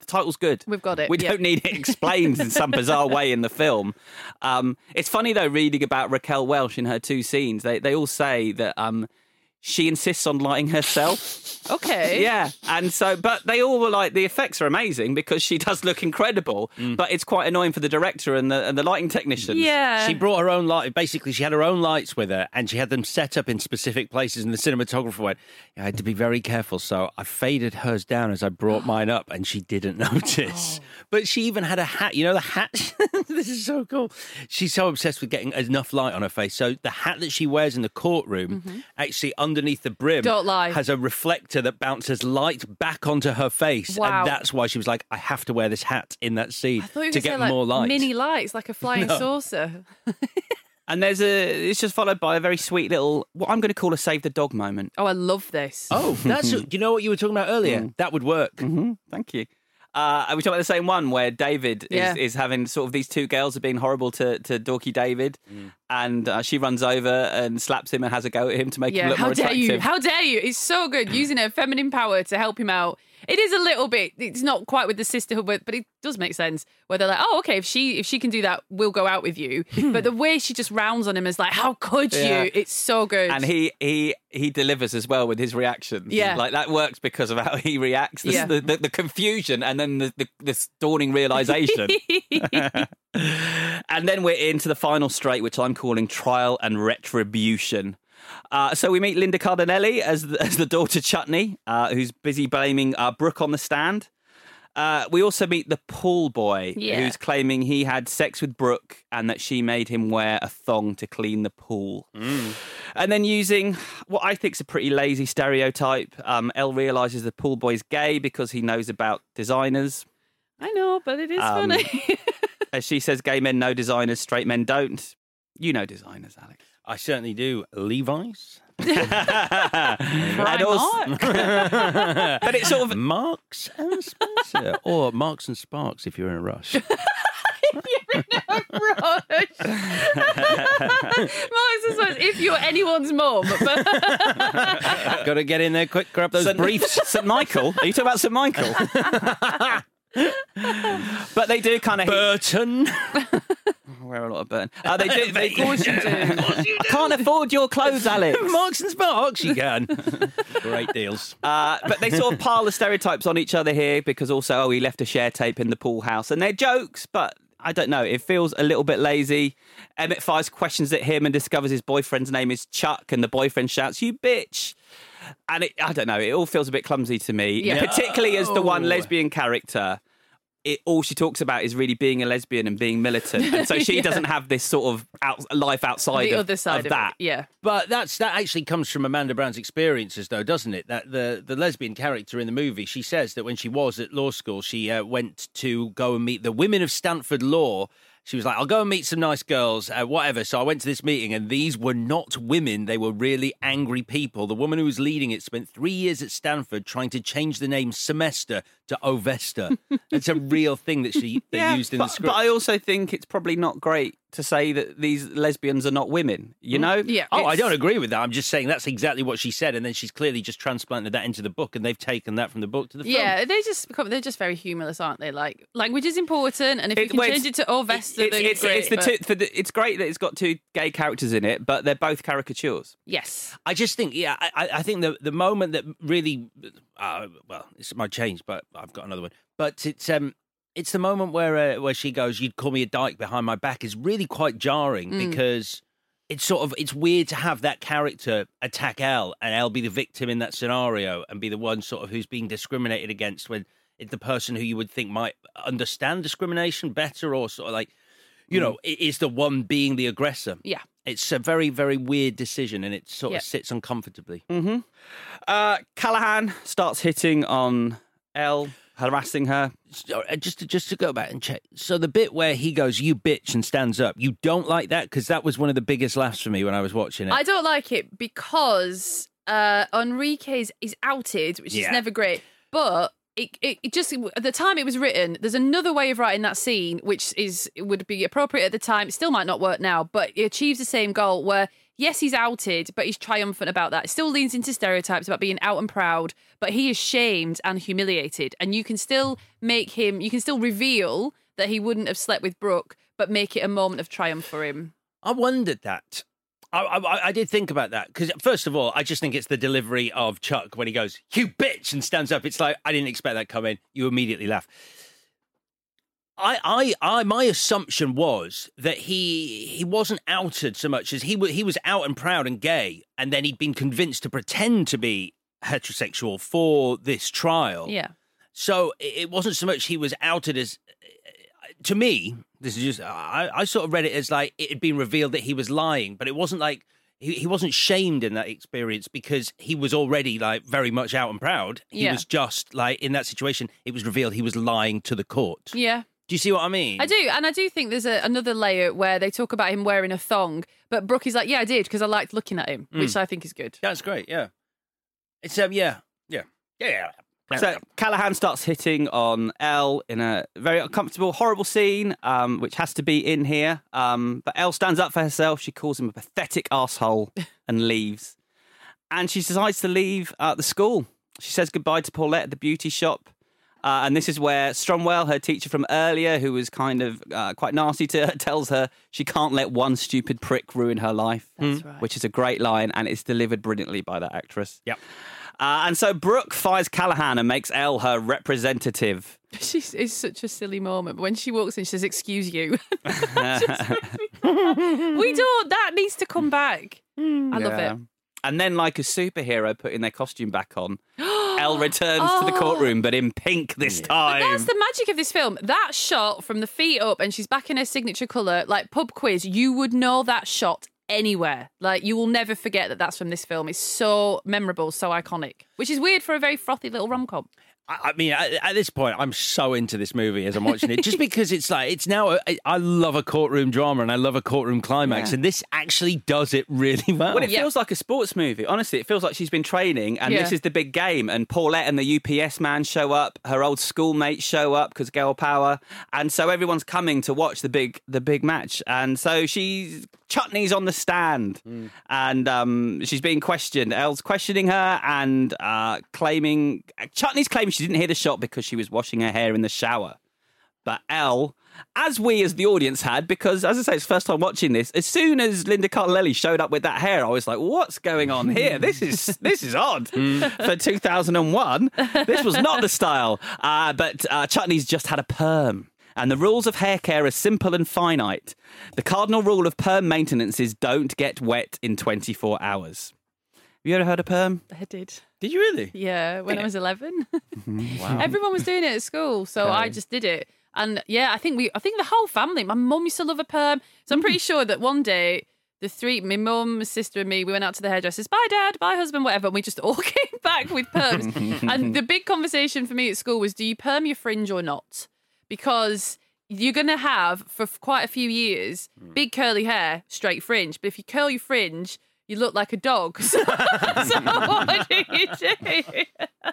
The title's good. We've got it. We don't need it explained in some bizarre way in the film. It's funny, though, reading about Raquel Welch in her 2 scenes. They all say that she insists on lighting herself. Okay. Yeah. And so, but they all were like, the effects are amazing because she does look incredible, but it's quite annoying for the director and the lighting technicians. Yeah. She brought her own light. Basically, she had her own lights with her and she had them set up in specific places. And the cinematographer went, I had to be very careful. So I faded hers down as I brought mine up and she didn't notice. But she even had a hat. You know, the hat? This is so cool. She's so obsessed with getting enough light on her face. So the hat that she wears in the courtroom, actually underneath the brim, Don't lie. has a reflector that bounces light back onto her face. Wow. And that's why she was like, I have to wear this hat in that scene I thought you were to gonna get say, like, more light. mini lights, like a flying No. saucer. And it's just followed by a very sweet little, what I'm going to call a save the dog moment. Oh, I love this. Oh, that's you know what you were talking about earlier? That would work. Thank you. Are we talking about the same one where David is having sort of these 2 girls are being horrible to Dorky David, and she runs over and slaps him and has a go at him to make him look more attractive. How dare you? It's so good using her feminine power to help him out. It is a little bit, it's not quite with the sisterhood, but it does make sense where they're like, oh, okay, if she can do that, we'll go out with you. But the way she just rounds on him is like, how could you? It's so good. And he delivers as well with his reactions. Yeah. Like that works because of how he reacts. The confusion and then this dawning realisation. And then we're into the final straight, which I'm calling Trial and Retribution. So we meet Linda Cardinelli as the daughter Chutney, who's busy blaming Brooke on the stand. We also meet the pool boy, who's claiming he had sex with Brooke and that she made him wear a thong to clean the pool. And then using what I think is a pretty lazy stereotype, Elle realises the pool boy's gay because he knows about designers. I know, but it is funny. As she says, gay men know designers, straight men don't. You know designers, Alex. I certainly do. Levi's. And also, but it's sort of Marks and Spencer, or Marks and Sparks if you're in a rush. If you're anyone's mum. Got to get in there quick, grab those briefs. St. Michael? Are you talking about St. Michael? But they do kind of... Burton. Wear a lot of Burton. They do. Of course you do. I can't afford your clothes, Alex. Marks and Sparks, you can. Great deals. But they sort of pile the stereotypes on each other here because also, he left a share tape in the pool house. And they're jokes, but I don't know. It feels a little bit lazy. Emmett fires questions at him and discovers his boyfriend's name is Chuck, and the boyfriend shouts, "You bitch." And I don't know. It all feels a bit clumsy to me, particularly as the one lesbian character. All she talks about is really being a lesbian and being militant. And so she doesn't have this sort of life outside the of, other side of that. It. Yeah. But that actually comes from Amanda Brown's experiences, though, doesn't it? That the lesbian character in the movie, she says that when she was at law school, she went to go and meet the women of Stanford Law. She was like, I'll go and meet some nice girls, whatever. So I went to this meeting, and these were not women. They were really angry people. The woman who was leading it spent 3 years at Stanford trying to change the name Semester to Ovesta. It's a real thing that they used in the script. But I also think it's probably not great to say that these lesbians are not women, you know? Yeah. Oh, I don't agree with that. I'm just saying that's exactly what she said, and then she's clearly just transplanted that into the book, and they've taken that from the book to the film. Yeah, they're just very humorless, aren't they? Like, language is important, and if you can change it to Ovesta, then great. It's great that it's got 2 gay characters in it, but they're both caricatures. Yes. I just think, I think the moment that really, well, it's my change, but I've got another one. But it's the moment where she goes, "You'd call me a dyke behind my back," is really quite jarring because it's weird to have that character attack Elle and Elle be the victim in that scenario and be the one sort of who's being discriminated against when it's the person who you would think might understand discrimination better or sort of like, you know, is the one being the aggressor. Yeah. It's a very, very weird decision and it sort of sits uncomfortably. Callahan starts hitting on Elle, harassing her. Just to go back and check. So the bit where he goes, "You bitch," and stands up, you don't like that? Because that was one of the biggest laughs for me when I was watching it. I don't like it because Enrique is outed, which is never great. But it just, at the time it was written, there's another way of writing that scene, which would be appropriate at the time. It still might not work now, but it achieves the same goal where, yes, he's outed, but he's triumphant about that. It still leans into stereotypes about being out and proud, but he is shamed and humiliated. And you can still reveal that he wouldn't have slept with Brooke, but make it a moment of triumph for him. I wondered that. I did think about that because, first of all, I just think it's the delivery of Chuck when he goes, "You bitch," and stands up. It's like, I didn't expect that coming. You immediately laugh. My assumption was that he wasn't outed so much as he was out and proud and gay, and then he'd been convinced to pretend to be heterosexual for this trial. Yeah. So it wasn't so much he was outed as, to me, this is just, I sort of read it as like it had been revealed that he was lying, but it wasn't like, he wasn't shamed in that experience because he was already like very much out and proud. He was just like, in that situation, it was revealed he was lying to the court. Yeah. Do you see what I mean? I do, and I do think there's another layer where they talk about him wearing a thong, but Brooke is like, yeah, I did, because I liked looking at him, which I think is good. That's great, yeah. It's, yeah. So Callahan starts hitting on Elle in a very uncomfortable, horrible scene, which has to be in here. But Elle stands up for herself. She calls him a pathetic arsehole and leaves. And she decides to leave the school. She says goodbye to Paulette at the beauty shop. And this is where Stromwell, her teacher from earlier, who was kind of quite nasty to her, tells her she can't let one stupid prick ruin her life. That's right. Which is a great line, and it's delivered brilliantly by that actress. Yep. And so Brooke fires Callahan and makes Elle her representative. It's such a silly moment. But when she walks in, she says, "Excuse you." That needs to come back. I love it. And then, like a superhero putting their costume back on, Elle returns to the courtroom, but in pink this time. But that's the magic of this film. That shot from the feet up and she's back in her signature colour, like Pub Quiz, you would know that shot anywhere. Like, you will never forget that that's from this film. It's so memorable, so iconic, which is weird for a very frothy little rom-com. I mean, at this point, I'm so into this movie as I'm watching it, just because it's like, it's now, I love a courtroom drama and I love a courtroom climax, and this actually does it really well. Well, it feels like a sports movie. Honestly, it feels like she's been training and this is the big game. And Paulette and the UPS man show up, her old schoolmates show up because girl power. And so everyone's coming to watch the big match. And so Chutney's on the stand and she's being questioned. Elle's questioning her and Chutney's claiming she didn't hear the shot because she was washing her hair in the shower. But Elle, as we as the audience had, because as I say, it's the first time watching this, as soon as Linda Cardellelli showed up with that hair, I was like, what's going on here? This is odd. For 2001, this was not the style. But Chutney's just had a perm. And the rules of hair care are simple and finite. The cardinal rule of perm maintenance is don't get wet in 24 hours. Have you ever heard of perm? I did. Did you really? Yeah, when I was 11. Wow. Everyone was doing it at school, so I just did it. And yeah, I think the whole family, my mum used to love a perm. So I'm pretty sure that one day, my mum, my sister and me, we went out to the hairdressers, bye dad, bye husband, whatever, and we just all came back with perms. And the big conversation for me at school was, do you perm your fringe or not? Because you're going to have, for quite a few years, big curly hair, straight fringe. But if you curl your fringe, you look like a dog. So what do you do?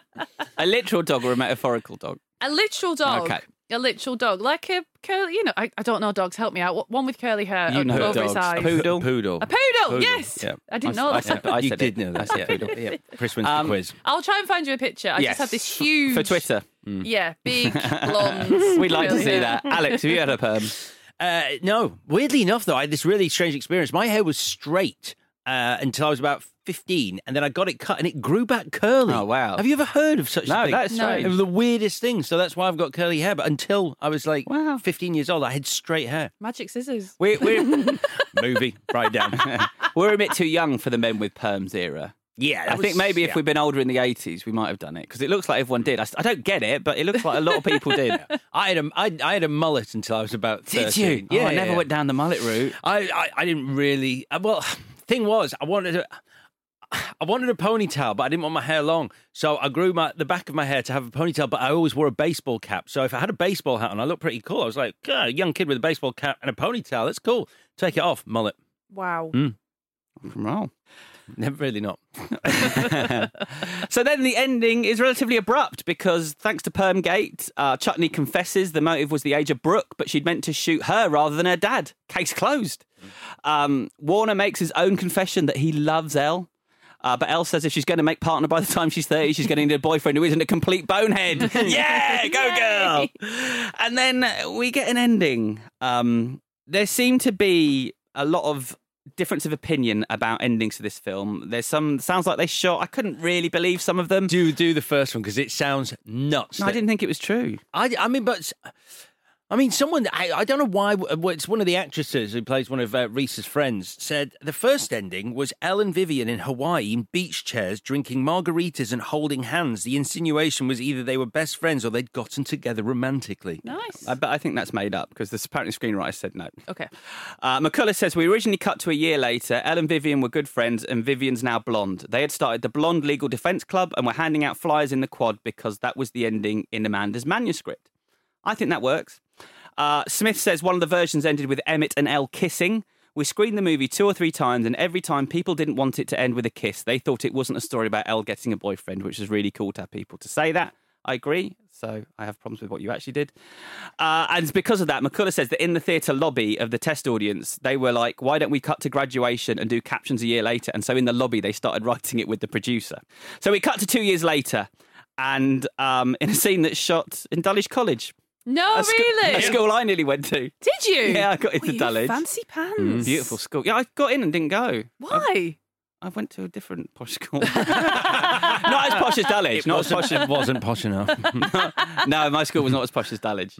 A literal dog or a metaphorical dog? A literal dog. Okay. A literal dog. Like a curly, I don't know dogs, help me out. One with curly hair over his eyes. A poodle? A poodle, yes. Yeah. I didn't know that. You did know that. Yeah. Chris wins the quiz. I'll try and find you a picture. I just have this huge... For Twitter. Yeah, big, blonde. We'd like to see that. Alex, have you had a perm? No. Weirdly enough, though, I had this really strange experience. My hair was straight until I was about 15, and then I got it cut and it grew back curly. Oh, wow. Have you ever heard of such a thing? No, that's strange. It was the weirdest thing, so that's why I've got curly hair. But until I was like 15 years old, I had straight hair. Magic scissors. We're Movie, right down. We're a bit too young for the men with perms era. Yeah, I think maybe if we'd been older in the 80s, we might have done it, because it looks like everyone did. I don't get it, but it looks like a lot of people did. I had a mullet until I was about 13. Did you? Yeah, I never went down the mullet route. I didn't really. Well, thing was, I wanted a ponytail, but I didn't want my hair long. So I grew the back of my hair to have a ponytail, but I always wore a baseball cap. So if I had a baseball hat on, I looked pretty cool. I was like, God, a young kid with a baseball cap and a ponytail, that's cool. Take it off, mullet. Wow. Wow. really not. So then the ending is relatively abrupt because thanks to Permgate, Chutney confesses the motive was the age of Brooke, but she'd meant to shoot her rather than her dad. Case closed. Warner makes his own confession that he loves Elle. But Elle says if she's going to make partner by the time she's 30, she's going to need a boyfriend who isn't a complete bonehead. Yeah, go girl! And then we get an ending. There seem to be a lot of difference of opinion about endings to this film. There's some, sounds like they shot, I couldn't really believe some of them. Do the first one because it sounds nuts. No, I didn't think it was true. I mean, someone, I don't know why, it's one of the actresses who plays one of Reese's friends, said the first ending was Elle and Vivian in Hawaii in beach chairs drinking margaritas and holding hands. The insinuation was either they were best friends or they'd gotten together romantically. Nice. But I think that's made up because the apparently screenwriter said no. Okay. McCullough says, we originally cut to a year later. Elle and Vivian were good friends and Vivian's now blonde. They had started the Blonde Legal Defence Club and were handing out flyers in the quad because that was the ending in Amanda's manuscript. I think that works. Smith says one of the versions ended with Emmett and Elle kissing. We screened the movie 2 or 3 times, and every time people didn't want it to end with a kiss. They thought it wasn't a story about Elle getting a boyfriend, which is really cool to have people to say that. I agree. So I have problems with what you actually did. And because of that, McCullough says that in the theatre lobby of the test audience, they were like, why don't we cut to graduation and do captions a year later? And so in the lobby, they started writing it with the producer. So we cut to 2 years later, and in a scene that's shot in Dulwich College. No, really? A school I nearly went to. Did you? Yeah, I got into Dulwich. Fancy pants. Beautiful school. Yeah, I got in and didn't go. Why? I went to a different posh school. Not as posh as Dulwich. It wasn't posh enough. No, my school was not as posh as Dulwich.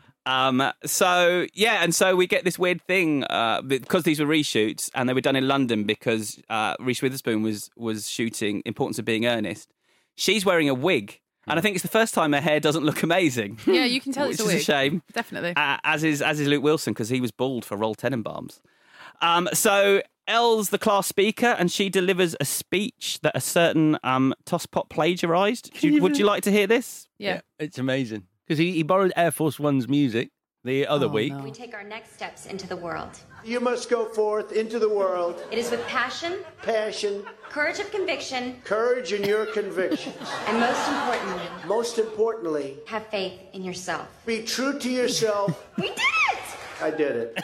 So we get this weird thing because these were reshoots and they were done in London because Reese Witherspoon was shooting Importance of Being Earnest. She's wearing a wig. And I think it's the first time her hair doesn't look amazing. Yeah, you can tell it's a wig. Which is a shame. Definitely. As is Luke Wilson, because he was bald for Roll Tenenbaums. So Elle's the class speaker, and she delivers a speech that a certain tosspot plagiarised. Would you like to hear this? Yeah. It's amazing. Because he borrowed Air Force One's music the other week. We take our next steps into the world. You must go forth into the world. It is with passion, courage of conviction, courage in your convictions, and most importantly, have faith in yourself. Be true to yourself. We did it! I did it.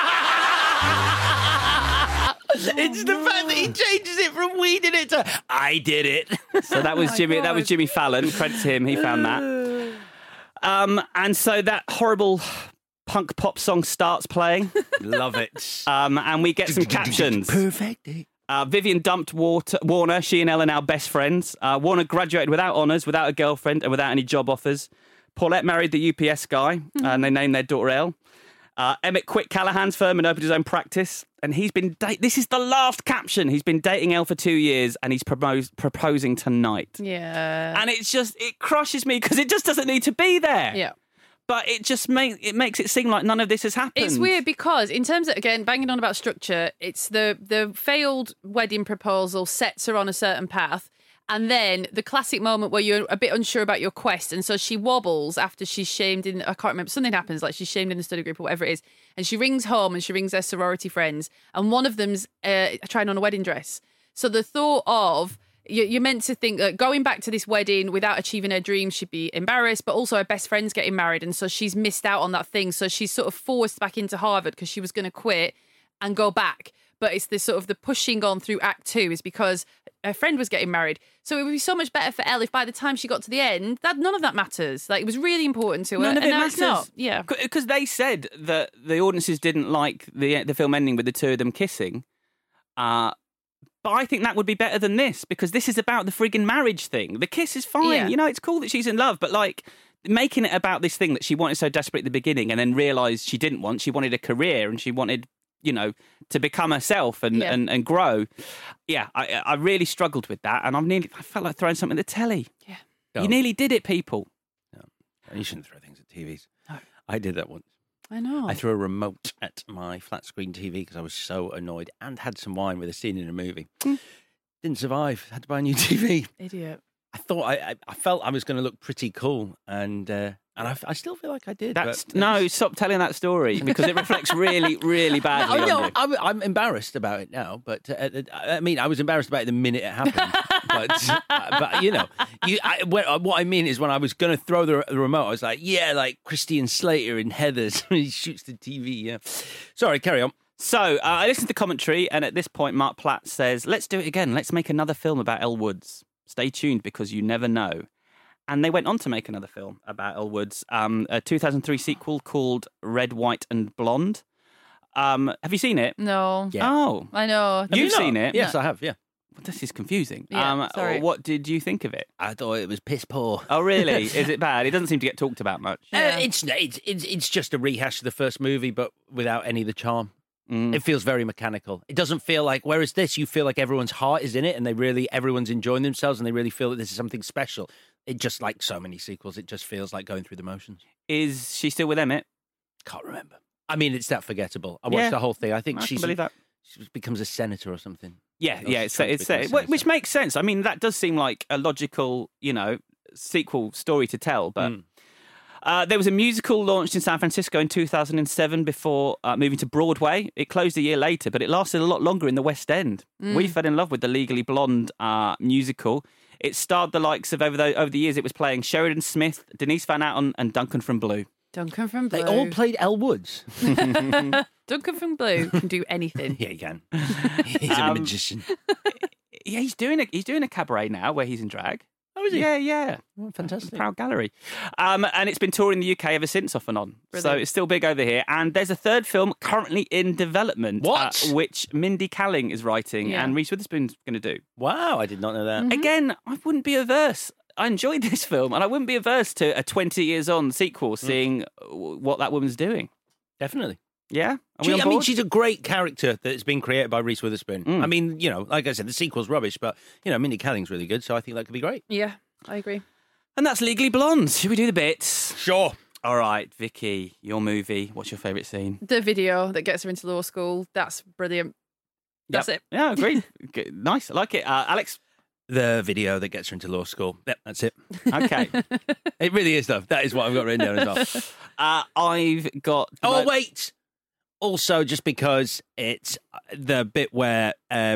It's the fact that he changes it from "we did it" to "I did it." So that was Jimmy. That was Jimmy Fallon. Credit to him. He found that. And so that horrible punk pop song starts playing. Love it. And we get some captions. Perfect. Vivian dumped Warner. She and Elle are now best friends. Warner graduated without honours, without a girlfriend, and without any job offers. Paulette married the UPS guy, and they named their daughter Elle. Emmett quit Callahan's firm and opened his own practice. And he's been this is the last caption. He's been dating Elle for 2 years, and he's proposing tonight. Yeah. And it crushes me because it just doesn't need to be there. Yeah. But it just makes it seem like none of this has happened. It's weird because in terms of, again, banging on about structure, it's the failed wedding proposal sets her on a certain path. And then the classic moment where you're a bit unsure about your quest. And so she wobbles after she's shamed in, I can't remember, something happens, like she's shamed in the study group or whatever it is. And she rings home and she rings her sorority friends. And one of them's trying on a wedding dress. So the thought of, you're meant to think that going back to this wedding without achieving her dreams, she'd be embarrassed, but also her best friend's getting married. And so she's missed out on that thing. So she's sort of forced back into Harvard because she was going to quit and go back. But it's this sort of the pushing on through Act 2 is because her friend was getting married. So it would be so much better for Elle if by the time she got to the end, none of that matters. Like, it was really important to her. None of it matters. It's not. Yeah. Because they said that the audiences didn't like the film ending with the two of them kissing. But I think that would be better than this because this is about the frigging marriage thing. The kiss is fine. Yeah. You know, it's cool that she's in love, but like making it about this thing that she wanted so desperately at the beginning and then realised she didn't want. She wanted a career and she wanted, you know, to become herself and grow. Yeah, I really struggled with that and I felt like throwing something at the telly. Yeah. You nearly did it, people. No. You shouldn't throw things at TVs. No. I did that once. I know. I threw a remote at my flat screen TV because I was so annoyed and had some wine with a scene in a movie. Didn't survive. Had to buy a new TV. Idiot. I thought I felt I was going to look pretty cool, and And I still feel like I did. No, stop telling that story because it reflects really, really badly on you. I'm embarrassed about it now, but I mean, I was embarrassed about it the minute it happened. but you know, what I mean is when I was going to throw the remote, I was like, yeah, like Christian Slater in Heathers. He shoots the TV, yeah. Sorry, carry on. So I listened to the commentary, and at this point, Mark Platt says, let's do it again. Let's make another film about Elle Woods. Stay tuned because you never know. And they went on to make another film about Elle Woods, a 2003 sequel called Red, White and Blonde. Have you seen it? No. Yeah. Oh. I know. You've seen it? Yes, I have, yeah. This is confusing. Yeah, sorry. What did you think of it? I thought it was piss poor. Oh, really? Is it bad? It doesn't seem to get talked about much. It's just a rehash of the first movie, but without any of the charm. It feels very mechanical. It doesn't feel like, whereas this, you feel like everyone's heart is in it and everyone's enjoying themselves and they really feel that this is something special. It just, like so many sequels, it just feels like going through the motions. Is she still with Emmett? Can't remember. I mean, it's that forgettable. I watched the whole thing. I think I can believe that. She becomes a senator or something. Yeah, which makes sense. I mean, that does seem like a logical, sequel story to tell, but... there was a musical launched in San Francisco in 2007 before moving to Broadway. It closed a year later, but it lasted a lot longer in the West End. We fell in love with the Legally Blonde musical. It starred the likes of, over the years, it was playing Sheridan Smith, Denise Van Outen, and Duncan from Blue. Duncan from Blue. They all played Elle Woods. Duncan from Blue can do anything. Yeah, he can. He's a magician. Yeah, he's doing a cabaret now where he's in drag. Oh, is he? Yeah. Oh, fantastic. Proud Gallery. And it's been touring the UK ever since, off and on. Brilliant. So it's still big over here. And there's a third film currently in development. What? Which Mindy Kaling is writing and Reese Witherspoon's going to do. Wow, I did not know that. Mm-hmm. Again, I wouldn't be averse. I enjoyed this film, and I wouldn't be averse to a 20 years on sequel, seeing what that woman's doing. Definitely. Yeah? I mean, she's a great character that's been created by Reese Witherspoon. I mean, like I said, the sequel's rubbish, but, Mindy Kaling's really good, so I think that could be great. Yeah, I agree. And that's Legally Blonde. Should we do the bits? Sure. All right, Vicky, your movie. What's your favourite scene? The video that gets her into law school. That's brilliant. That's it. Yeah, agreed. Nice. I like it. Alex? The video that gets her into law school. Yep, that's it. Okay. It really is, though. That is what I've got written down as well. I've got... Oh, wait! Also, just because it's the bit where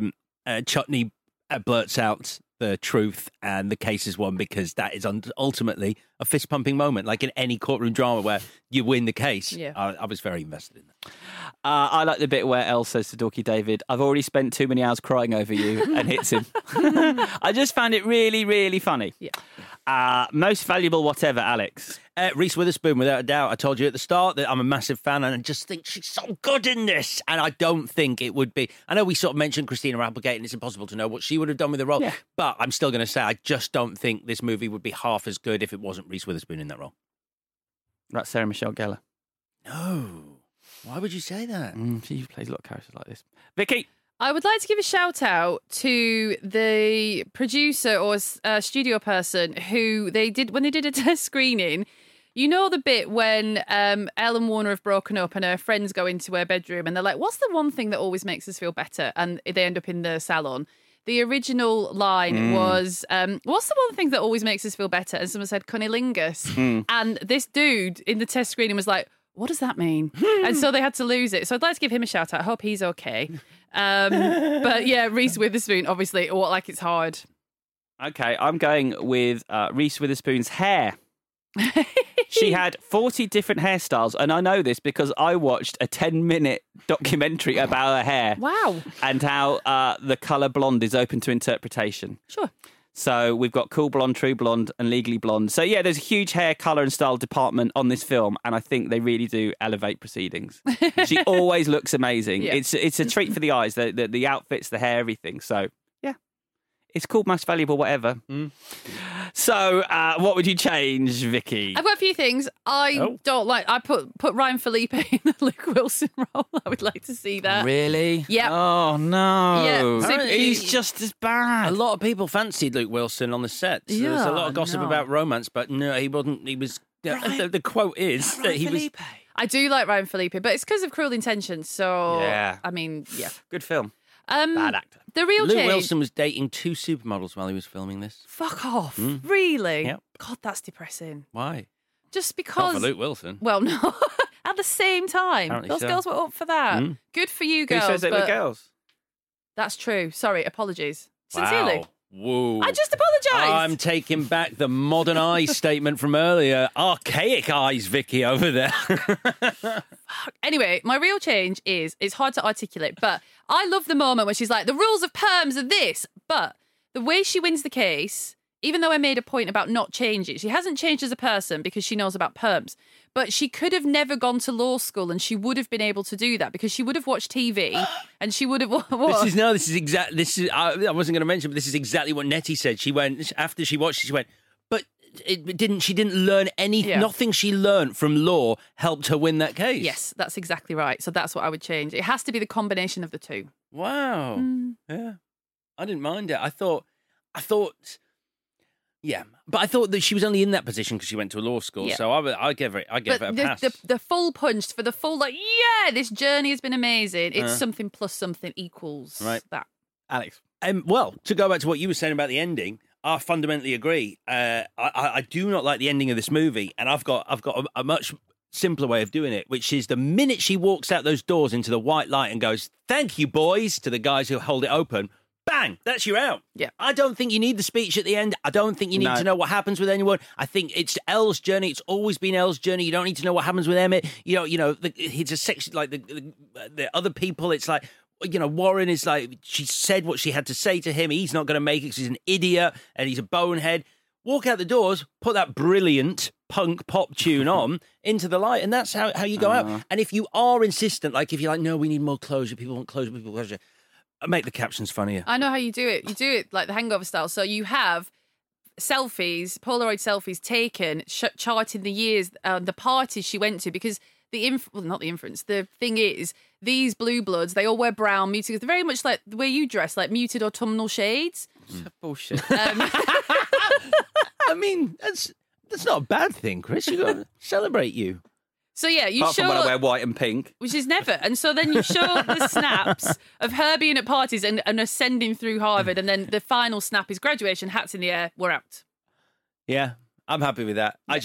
Chutney blurts out the truth and the case is won, because that is ultimately a fist-pumping moment, like in any courtroom drama where you win the case. Yeah. I was very invested in that. I like the bit where Elle says to Dorky David, I've already spent too many hours crying over you, and hits him. I just found it really, really funny. Yeah. Most valuable whatever, Alex? Reese Witherspoon, without a doubt. I told you at the start that I'm a massive fan and I just think she's so good in this. And I don't think it would be... I know we sort of mentioned Christina Applegate and it's impossible to know what she would have done with the role. Yeah. But I'm still going to say I just don't think this movie would be half as good if it wasn't Reese Witherspoon in that role. That's Sarah Michelle Gellar. No. Why would you say that? She plays a lot of characters like this. Vicky! I would like to give a shout out to the producer or studio person who when they did a test screening. You know the bit when Elle and Warner have broken up and her friends go into her bedroom and they're like, what's the one thing that always makes us feel better? And they end up in the salon. The original line was, what's the one thing that always makes us feel better? And someone said, cunnilingus. And this dude in the test screening was like, what does that mean? And so they had to lose it. So I'd like to give him a shout out. I hope he's okay. But yeah, Reese Witherspoon, obviously, it's hard. Okay, I'm going with Reese Witherspoon's hair. She had 40 different hairstyles, and I know this because I watched a 10-minute documentary about her hair. Wow. And how the colour blonde is open to interpretation. Sure. So we've got Cool Blonde, True Blonde, and Legally Blonde. So yeah, there's a huge hair, colour and style department on this film, and I think they really do elevate proceedings. She always looks amazing. Yeah. It's a treat for the eyes, the outfits, the hair, everything. So yeah, it's called Most Valuable Whatever. So what would you change, Vicky? I've got a few things. I don't like. I put Ryan Felipe in the Luke Wilson role. I would like to see that. Really? Yeah. Oh no. Yeah. So He's just as bad. A lot of people fancied Luke Wilson on the set. So there's a lot of gossip about romance, but no, he wasn't. He was. The quote is that he was. I do like Ryan Felipe, but it's because of Cruel Intentions. So yeah. I mean, yeah. Good film. Bad actor. The real Luke change. Wilson was dating 2 supermodels while he was filming this. Fuck off. Really? Yep. God, that's depressing. Why? Just Not because. for Luke Wilson. Well, no. At the same time, Apparently those so. girls were up for that. Mm. Good for you, Who girls. says they were but girls? That's true. Sorry, apologies. Sincerely. Wow. Whoa. I just apologise. I'm taking back the modern eyes statement from earlier. Archaic eyes, Vicky, over there. Anyway, my real change is, it's hard to articulate, but I love the moment when she's like, the rules of perms are this. But the way she wins the case, even though I made a point about not changing, she hasn't changed as a person because she knows about perms. But she could have never gone to law school and she would have been able to do that because she would have watched TV and she would have... What? I wasn't going to mention, but this is exactly what Nettie said. She went, after she watched it, she went, but she didn't learn anything. Nothing she learned from law helped her win that case. Yes, that's exactly right. So that's what I would change. It has to be the combination of the two. Wow. Yeah. I didn't mind it. I thought, yeah, but I thought that she was only in that position because she went to a law school. Yeah. So I gave it a pass. The full punch for the full, like, yeah, this journey has been amazing. It's something plus something equals that. Alex. Well, to go back to what you were saying about the ending, I fundamentally agree. I do not like the ending of this movie, and I've got a much simpler way of doing it, which is the minute she walks out those doors into the white light and goes, "Thank you, boys," to the guys who hold it open. Bang! That's you out. Yeah. I don't think you need the speech at the end. I don't think you need to know what happens with anyone. I think it's Elle's journey. It's always been Elle's journey. You don't need to know what happens with Emmett. It's a section like the other people. It's like, Warren is like, she said what she had to say to him. He's not going to make it because he's an idiot and he's a bonehead. Walk out the doors, put that brilliant punk pop tune on into the light, and that's how you go out. And if you are insistent, like if you're like, no, we need more closure. People want closure. People want closure. Make the captions funnier. I know how you do it. You do it like the Hangover style. So you have selfies, Polaroid selfies taken, charting the years, the parties she went to, because the thing is, these blue bloods, they all wear brown, muted. They're very much like the way you dress, like muted autumnal shades. Bullshit. I mean, that's not a bad thing, Chris. You've got to celebrate you. So yeah, you Apart show... from when I wear white and pink. Which is never. And so then you show the snaps of her being at parties and ascending through Harvard, and then the final snap is graduation, hats in the air, we're out. Yeah, I'm happy with that. I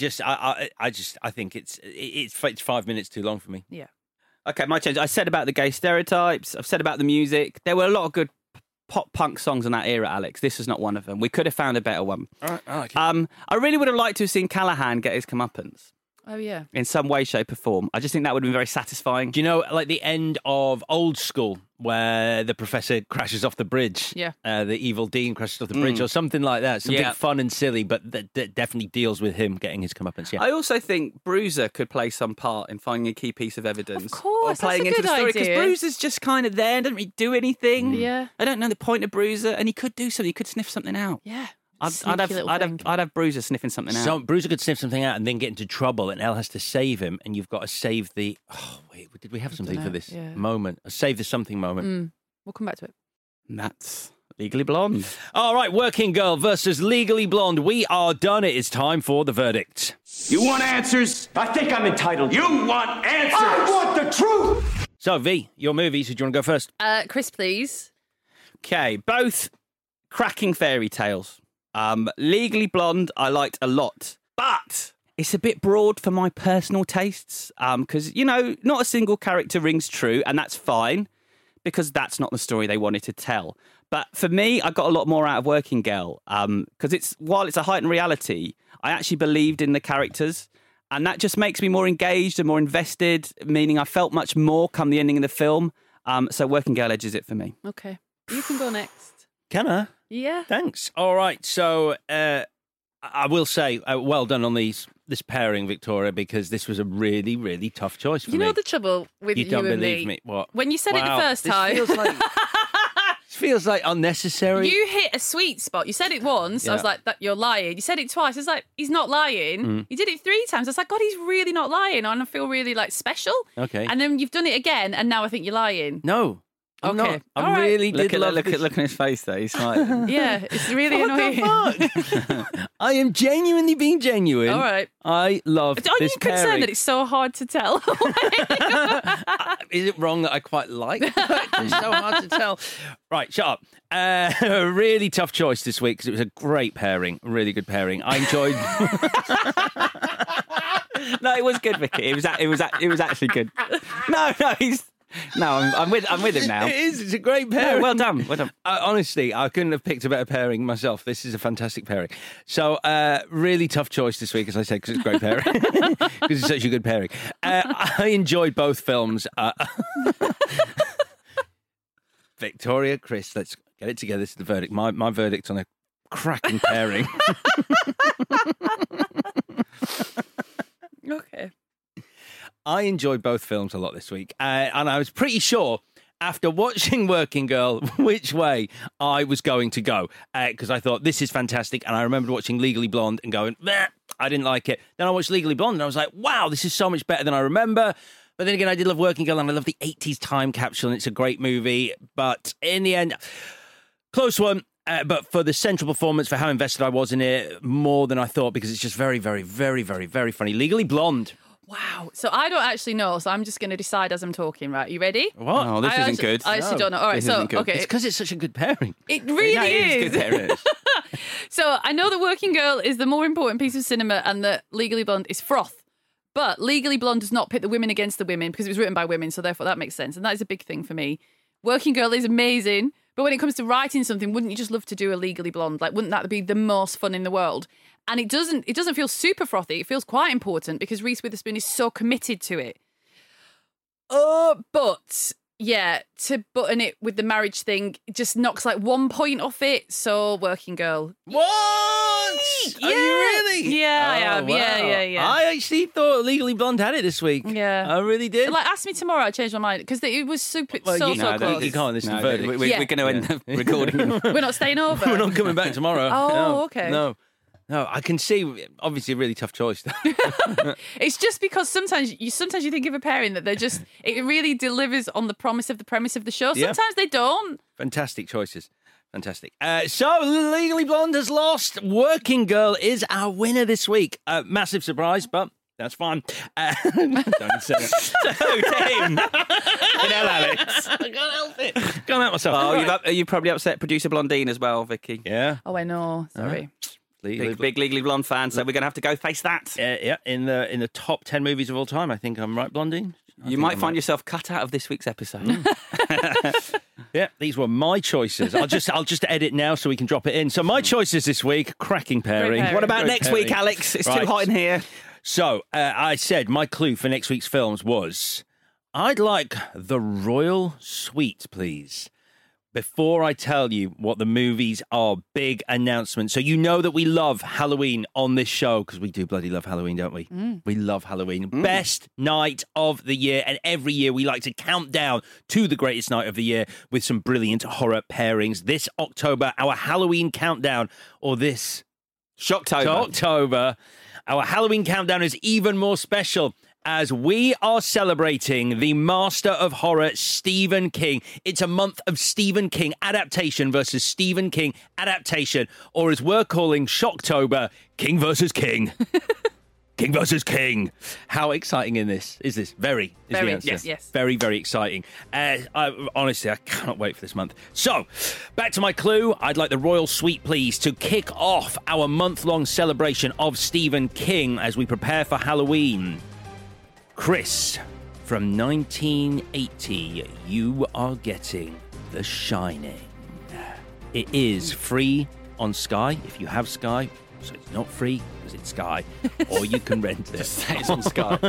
think it's 5 minutes too long for me. Yeah. Okay, my change. I said about the gay stereotypes. I've said about the music. There were a lot of good pop punk songs in that era, Alex. This was not one of them. We could have found a better one. All right, I like it. I really would have liked to have seen Callahan get his comeuppance. Oh, yeah. In some way, shape or form. I just think that would have been very satisfying. Do you know, like the end of Old School, where the professor crashes off the bridge? Yeah. The evil dean crashes off the bridge, or something like that. Something fun and silly, but that definitely deals with him getting his comeuppance. Yeah. I also think Bruiser could play some part in finding a key piece of evidence. Of course, or playing that's a into good the story, because idea. Bruiser's just kind of there and doesn't really do anything. Yeah. I don't know the point of Bruiser, and he could do something. He could sniff something out. Yeah. I'd have Bruiser sniffing something out. So Bruiser could sniff something out and then get into trouble, and Elle has to save him, and you've got to save the... Oh, wait, did we have something for this moment? A save the something moment. We'll come back to it. And that's Legally Blonde. All right, Working Girl versus Legally Blonde. We are done. It is time for the verdict. You want answers? I think I'm entitled. You want answers? I want the truth! So, V, your movies. Who do you want to go first? Chris, please. Okay, both cracking fairy tales. Legally Blonde, I liked a lot, but it's a bit broad for my personal tastes. Because, not a single character rings true, and that's fine, because that's not the story they wanted to tell. But for me, I got a lot more out of Working Girl, because while it's a heightened reality, I actually believed in the characters, and that just makes me more engaged and more invested, meaning I felt much more come the ending of the film. So Working Girl edges it for me. Okay, you can go next. Can I? Yeah. Thanks. All right. So I will say, well done on this pairing, Victoria, because this was a really, really tough choice for me. You know the trouble with you don't and believe me. What? When you said it the first time. Feels like unnecessary. You hit a sweet spot. You said it once. Yeah. I was like, "That you're lying." You said it twice. I was like, "He's not lying." You did it 3 times. I was like, "God, he's really not lying." And I feel really special. Okay. And then you've done it again, and now I think you're lying. No. I'm Okay. not. All I right. really did love look this. at his face there. He's smiling. Yeah, it's really What annoying. the fuck? I am genuinely being genuine. All right. I love Are this you concerned pairing. that it's so hard to tell? Is it wrong that I quite like? It's so hard to tell. Right, shut up. A really tough choice this week because it was a great pairing, really good pairing. I enjoyed. No, it was good, Vicky. It was actually good. No, I'm with him now. It is. It's a great pairing. No, well done. Honestly, I couldn't have picked a better pairing myself. This is a fantastic pairing. So, really tough choice this week, as I said, because it's a great pairing. Because it's such a good pairing. I enjoyed both films. Victoria, Chris, let's get it together. This is the verdict. My verdict on a cracking pairing. Okay. I enjoyed both films a lot this week, and I was pretty sure after watching Working Girl which way I was going to go, because I thought this is fantastic, and I remembered watching Legally Blonde and going, meh, I didn't like it. Then I watched Legally Blonde and I was like, wow, this is so much better than I remember. But then again, I did love Working Girl, and I love the 80s time capsule, and it's a great movie. But in the end, close one. But for the central performance, for how invested I was in it, more than I thought, because it's just very, very, very, very, very funny. Legally Blonde. Wow. So I don't actually know, so I'm just going to decide as I'm talking, right? You ready? What? Oh, this isn't good. I actually don't know. All right, so, okay. It's because it's such a good pairing. It really is. It's good pairing. So I know that Working Girl is the more important piece of cinema and that Legally Blonde is froth. But Legally Blonde does not pit the women against the women because it was written by women, so therefore that makes sense. And that is a big thing for me. Working Girl is amazing, but when it comes to writing something, wouldn't you just love to do a Legally Blonde? Like, wouldn't that be the most fun in the world? And it doesn't feel super frothy. It feels quite important because Reese Witherspoon is so committed to it. But yeah, to button it with the marriage thing, it just knocks like 1 point off it. So Working Girl. What? Yeah. Are you really? Yeah, I am. Wow. Yeah. I actually thought Legally Blonde had it this week. Yeah. I really did. Like, ask me tomorrow, I changed my mind because it was super, so close. You can't. This is the verdict. We're going to end the recording. We're not staying over. We're not coming back tomorrow. Oh, No. okay. No, I can see, obviously, a really tough choice. It's just because sometimes you think of a pairing that it really delivers on the promise of the premise of the show. Yeah. Sometimes they don't. Fantastic choices. Fantastic. So, Legally Blonde has lost. Working Girl is our winner this week. Massive surprise, but that's fine. Don't say it. So, Tim. Alex. I can't help it. Can't help myself. Oh, you probably upset producer Blondine as well, Vicky. Yeah. Oh, I know. Sorry. Big Legally Blonde fan, so we're going to have to go face that. Yeah, in the top 10 movies of all time, I think I'm right, Blondine. You might find yourself cut out of this week's episode. Yeah, these were my choices. I'll just edit now so we can drop it in. So my choices this week, cracking pairing. What about next week, Alex? It's too hot in here. So I said my clue for next week's films was I'd like the Royal Suite, please. Before I tell you what the movies are, big announcement. So you know that we love Halloween on this show, because we do bloody love Halloween, don't we? We love Halloween. Best night of the year. And every year we like to count down to the greatest night of the year with some brilliant horror pairings. This October, our Halloween countdown, or this Shocktober, our Halloween countdown is even more special, as we are celebrating the master of horror, Stephen King. It's a month of Stephen King adaptation versus Stephen King adaptation, or as we're calling Shocktober, King versus King. King versus King. How exciting is this? Very, is the answer. Yes. Very, very exciting. Honestly, I cannot wait for this month. So, back to my clue. I'd like the Royal Suite, please, to kick off our month-long celebration of Stephen King as we prepare for Halloween. Chris, from 1980, you are getting The Shining. It is free on Sky, if you have Sky, so it's not free because it's Sky, or you can rent it. Just say it's on Sky.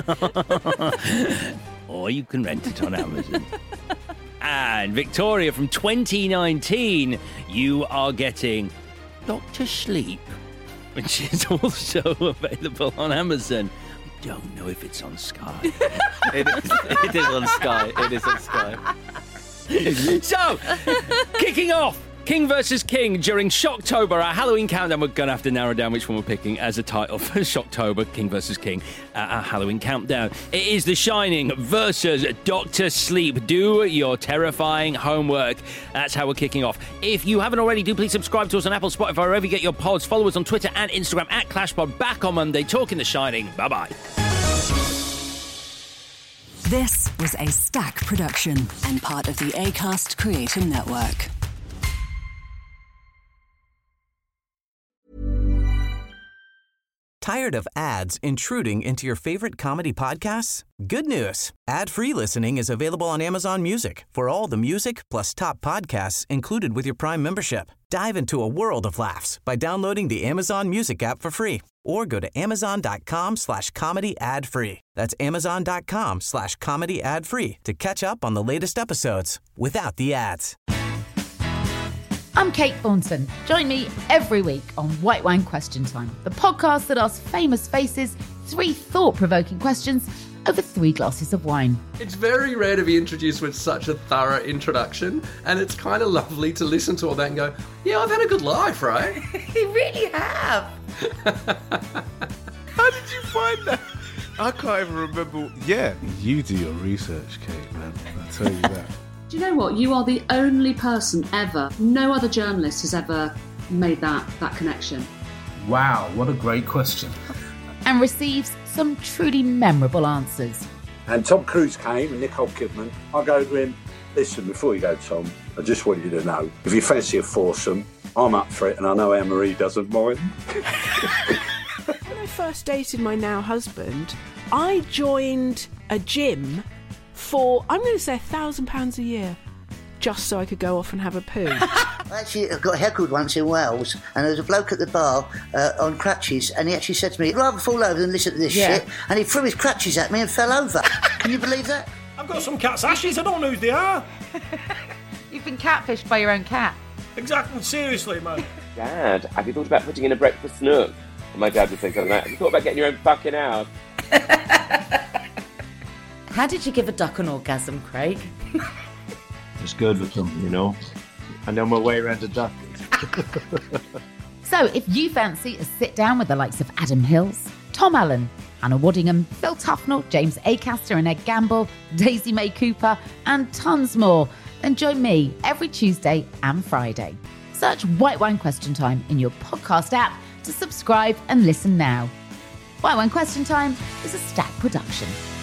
Or you can rent it on Amazon. And Victoria, from 2019, you are getting Dr. Sleep, which is also available on Amazon. Don't know if it's on Sky. It is on Sky. It is on Sky. So, kicking off King versus King during Shocktober, our Halloween countdown. We're going to have to narrow down which one we're picking as a title for Shocktober, King versus King, our Halloween countdown. It is The Shining versus Dr. Sleep. Do your terrifying homework. That's how we're kicking off. If you haven't already, do please subscribe to us on Apple, Spotify, wherever you get your pods. Follow us on Twitter and Instagram at ClashPod. Back on Monday, talking The Shining. Bye-bye. This was a Stack production and part of the Acast Creative Network. Tired of ads intruding into your favorite comedy podcasts? Good news. Ad-free listening is available on Amazon Music for all the music plus top podcasts included with your Prime membership. Dive into a world of laughs by downloading the Amazon Music app for free or go to amazon.com/comedy ad-free. That's amazon.com/comedy ad-free to catch up on the latest episodes without the ads. I'm Kate Thornton. Join me every week on White Wine Question Time, the podcast that asks famous faces 3 thought-provoking questions over 3 glasses of wine. It's very rare to be introduced with such a thorough introduction, and it's kind of lovely to listen to all that and go, yeah, I've had a good life, right? You really have. How did you find that? I can't even remember. Yeah, you do your research, Kate, man. I tell you that. Do you know what? You are the only person ever, no other journalist has ever made that connection. Wow, what a great question. And receives some truly memorable answers. And Tom Cruise came and Nicole Kidman. I go to him, listen, before you go, Tom, I just want you to know, if you fancy a foursome, I'm up for it and I know Anne-Marie doesn't mind. When I first dated my now husband, I joined a gym for, I'm going to say £1,000 a year, just so I could go off and have a poo. I actually got heckled once in Wales, and there was a bloke at the bar on crutches, and he actually said to me, I'd rather fall over than listen to this shit, and he threw his crutches at me and fell over. Can you believe that? I've got some cat's ashes, I don't know who they are. You've been catfished by your own cat. Exactly, seriously, man. Dad, have you thought about putting in a breakfast nook? And my dad would say something like, have you thought about getting your own fucking house? How did you give a duck an orgasm, Craig? It's good with them, you know. I know my way around a duck. So if you fancy a sit-down with the likes of Adam Hills, Tom Allen, Anna Waddingham, Phil Tufnell, James Acaster and Ed Gamble, Daisy May Cooper, and tons more, then join me every Tuesday and Friday. Search White Wine Question Time in your podcast app to subscribe and listen now. White Wine Question Time is a Stack production.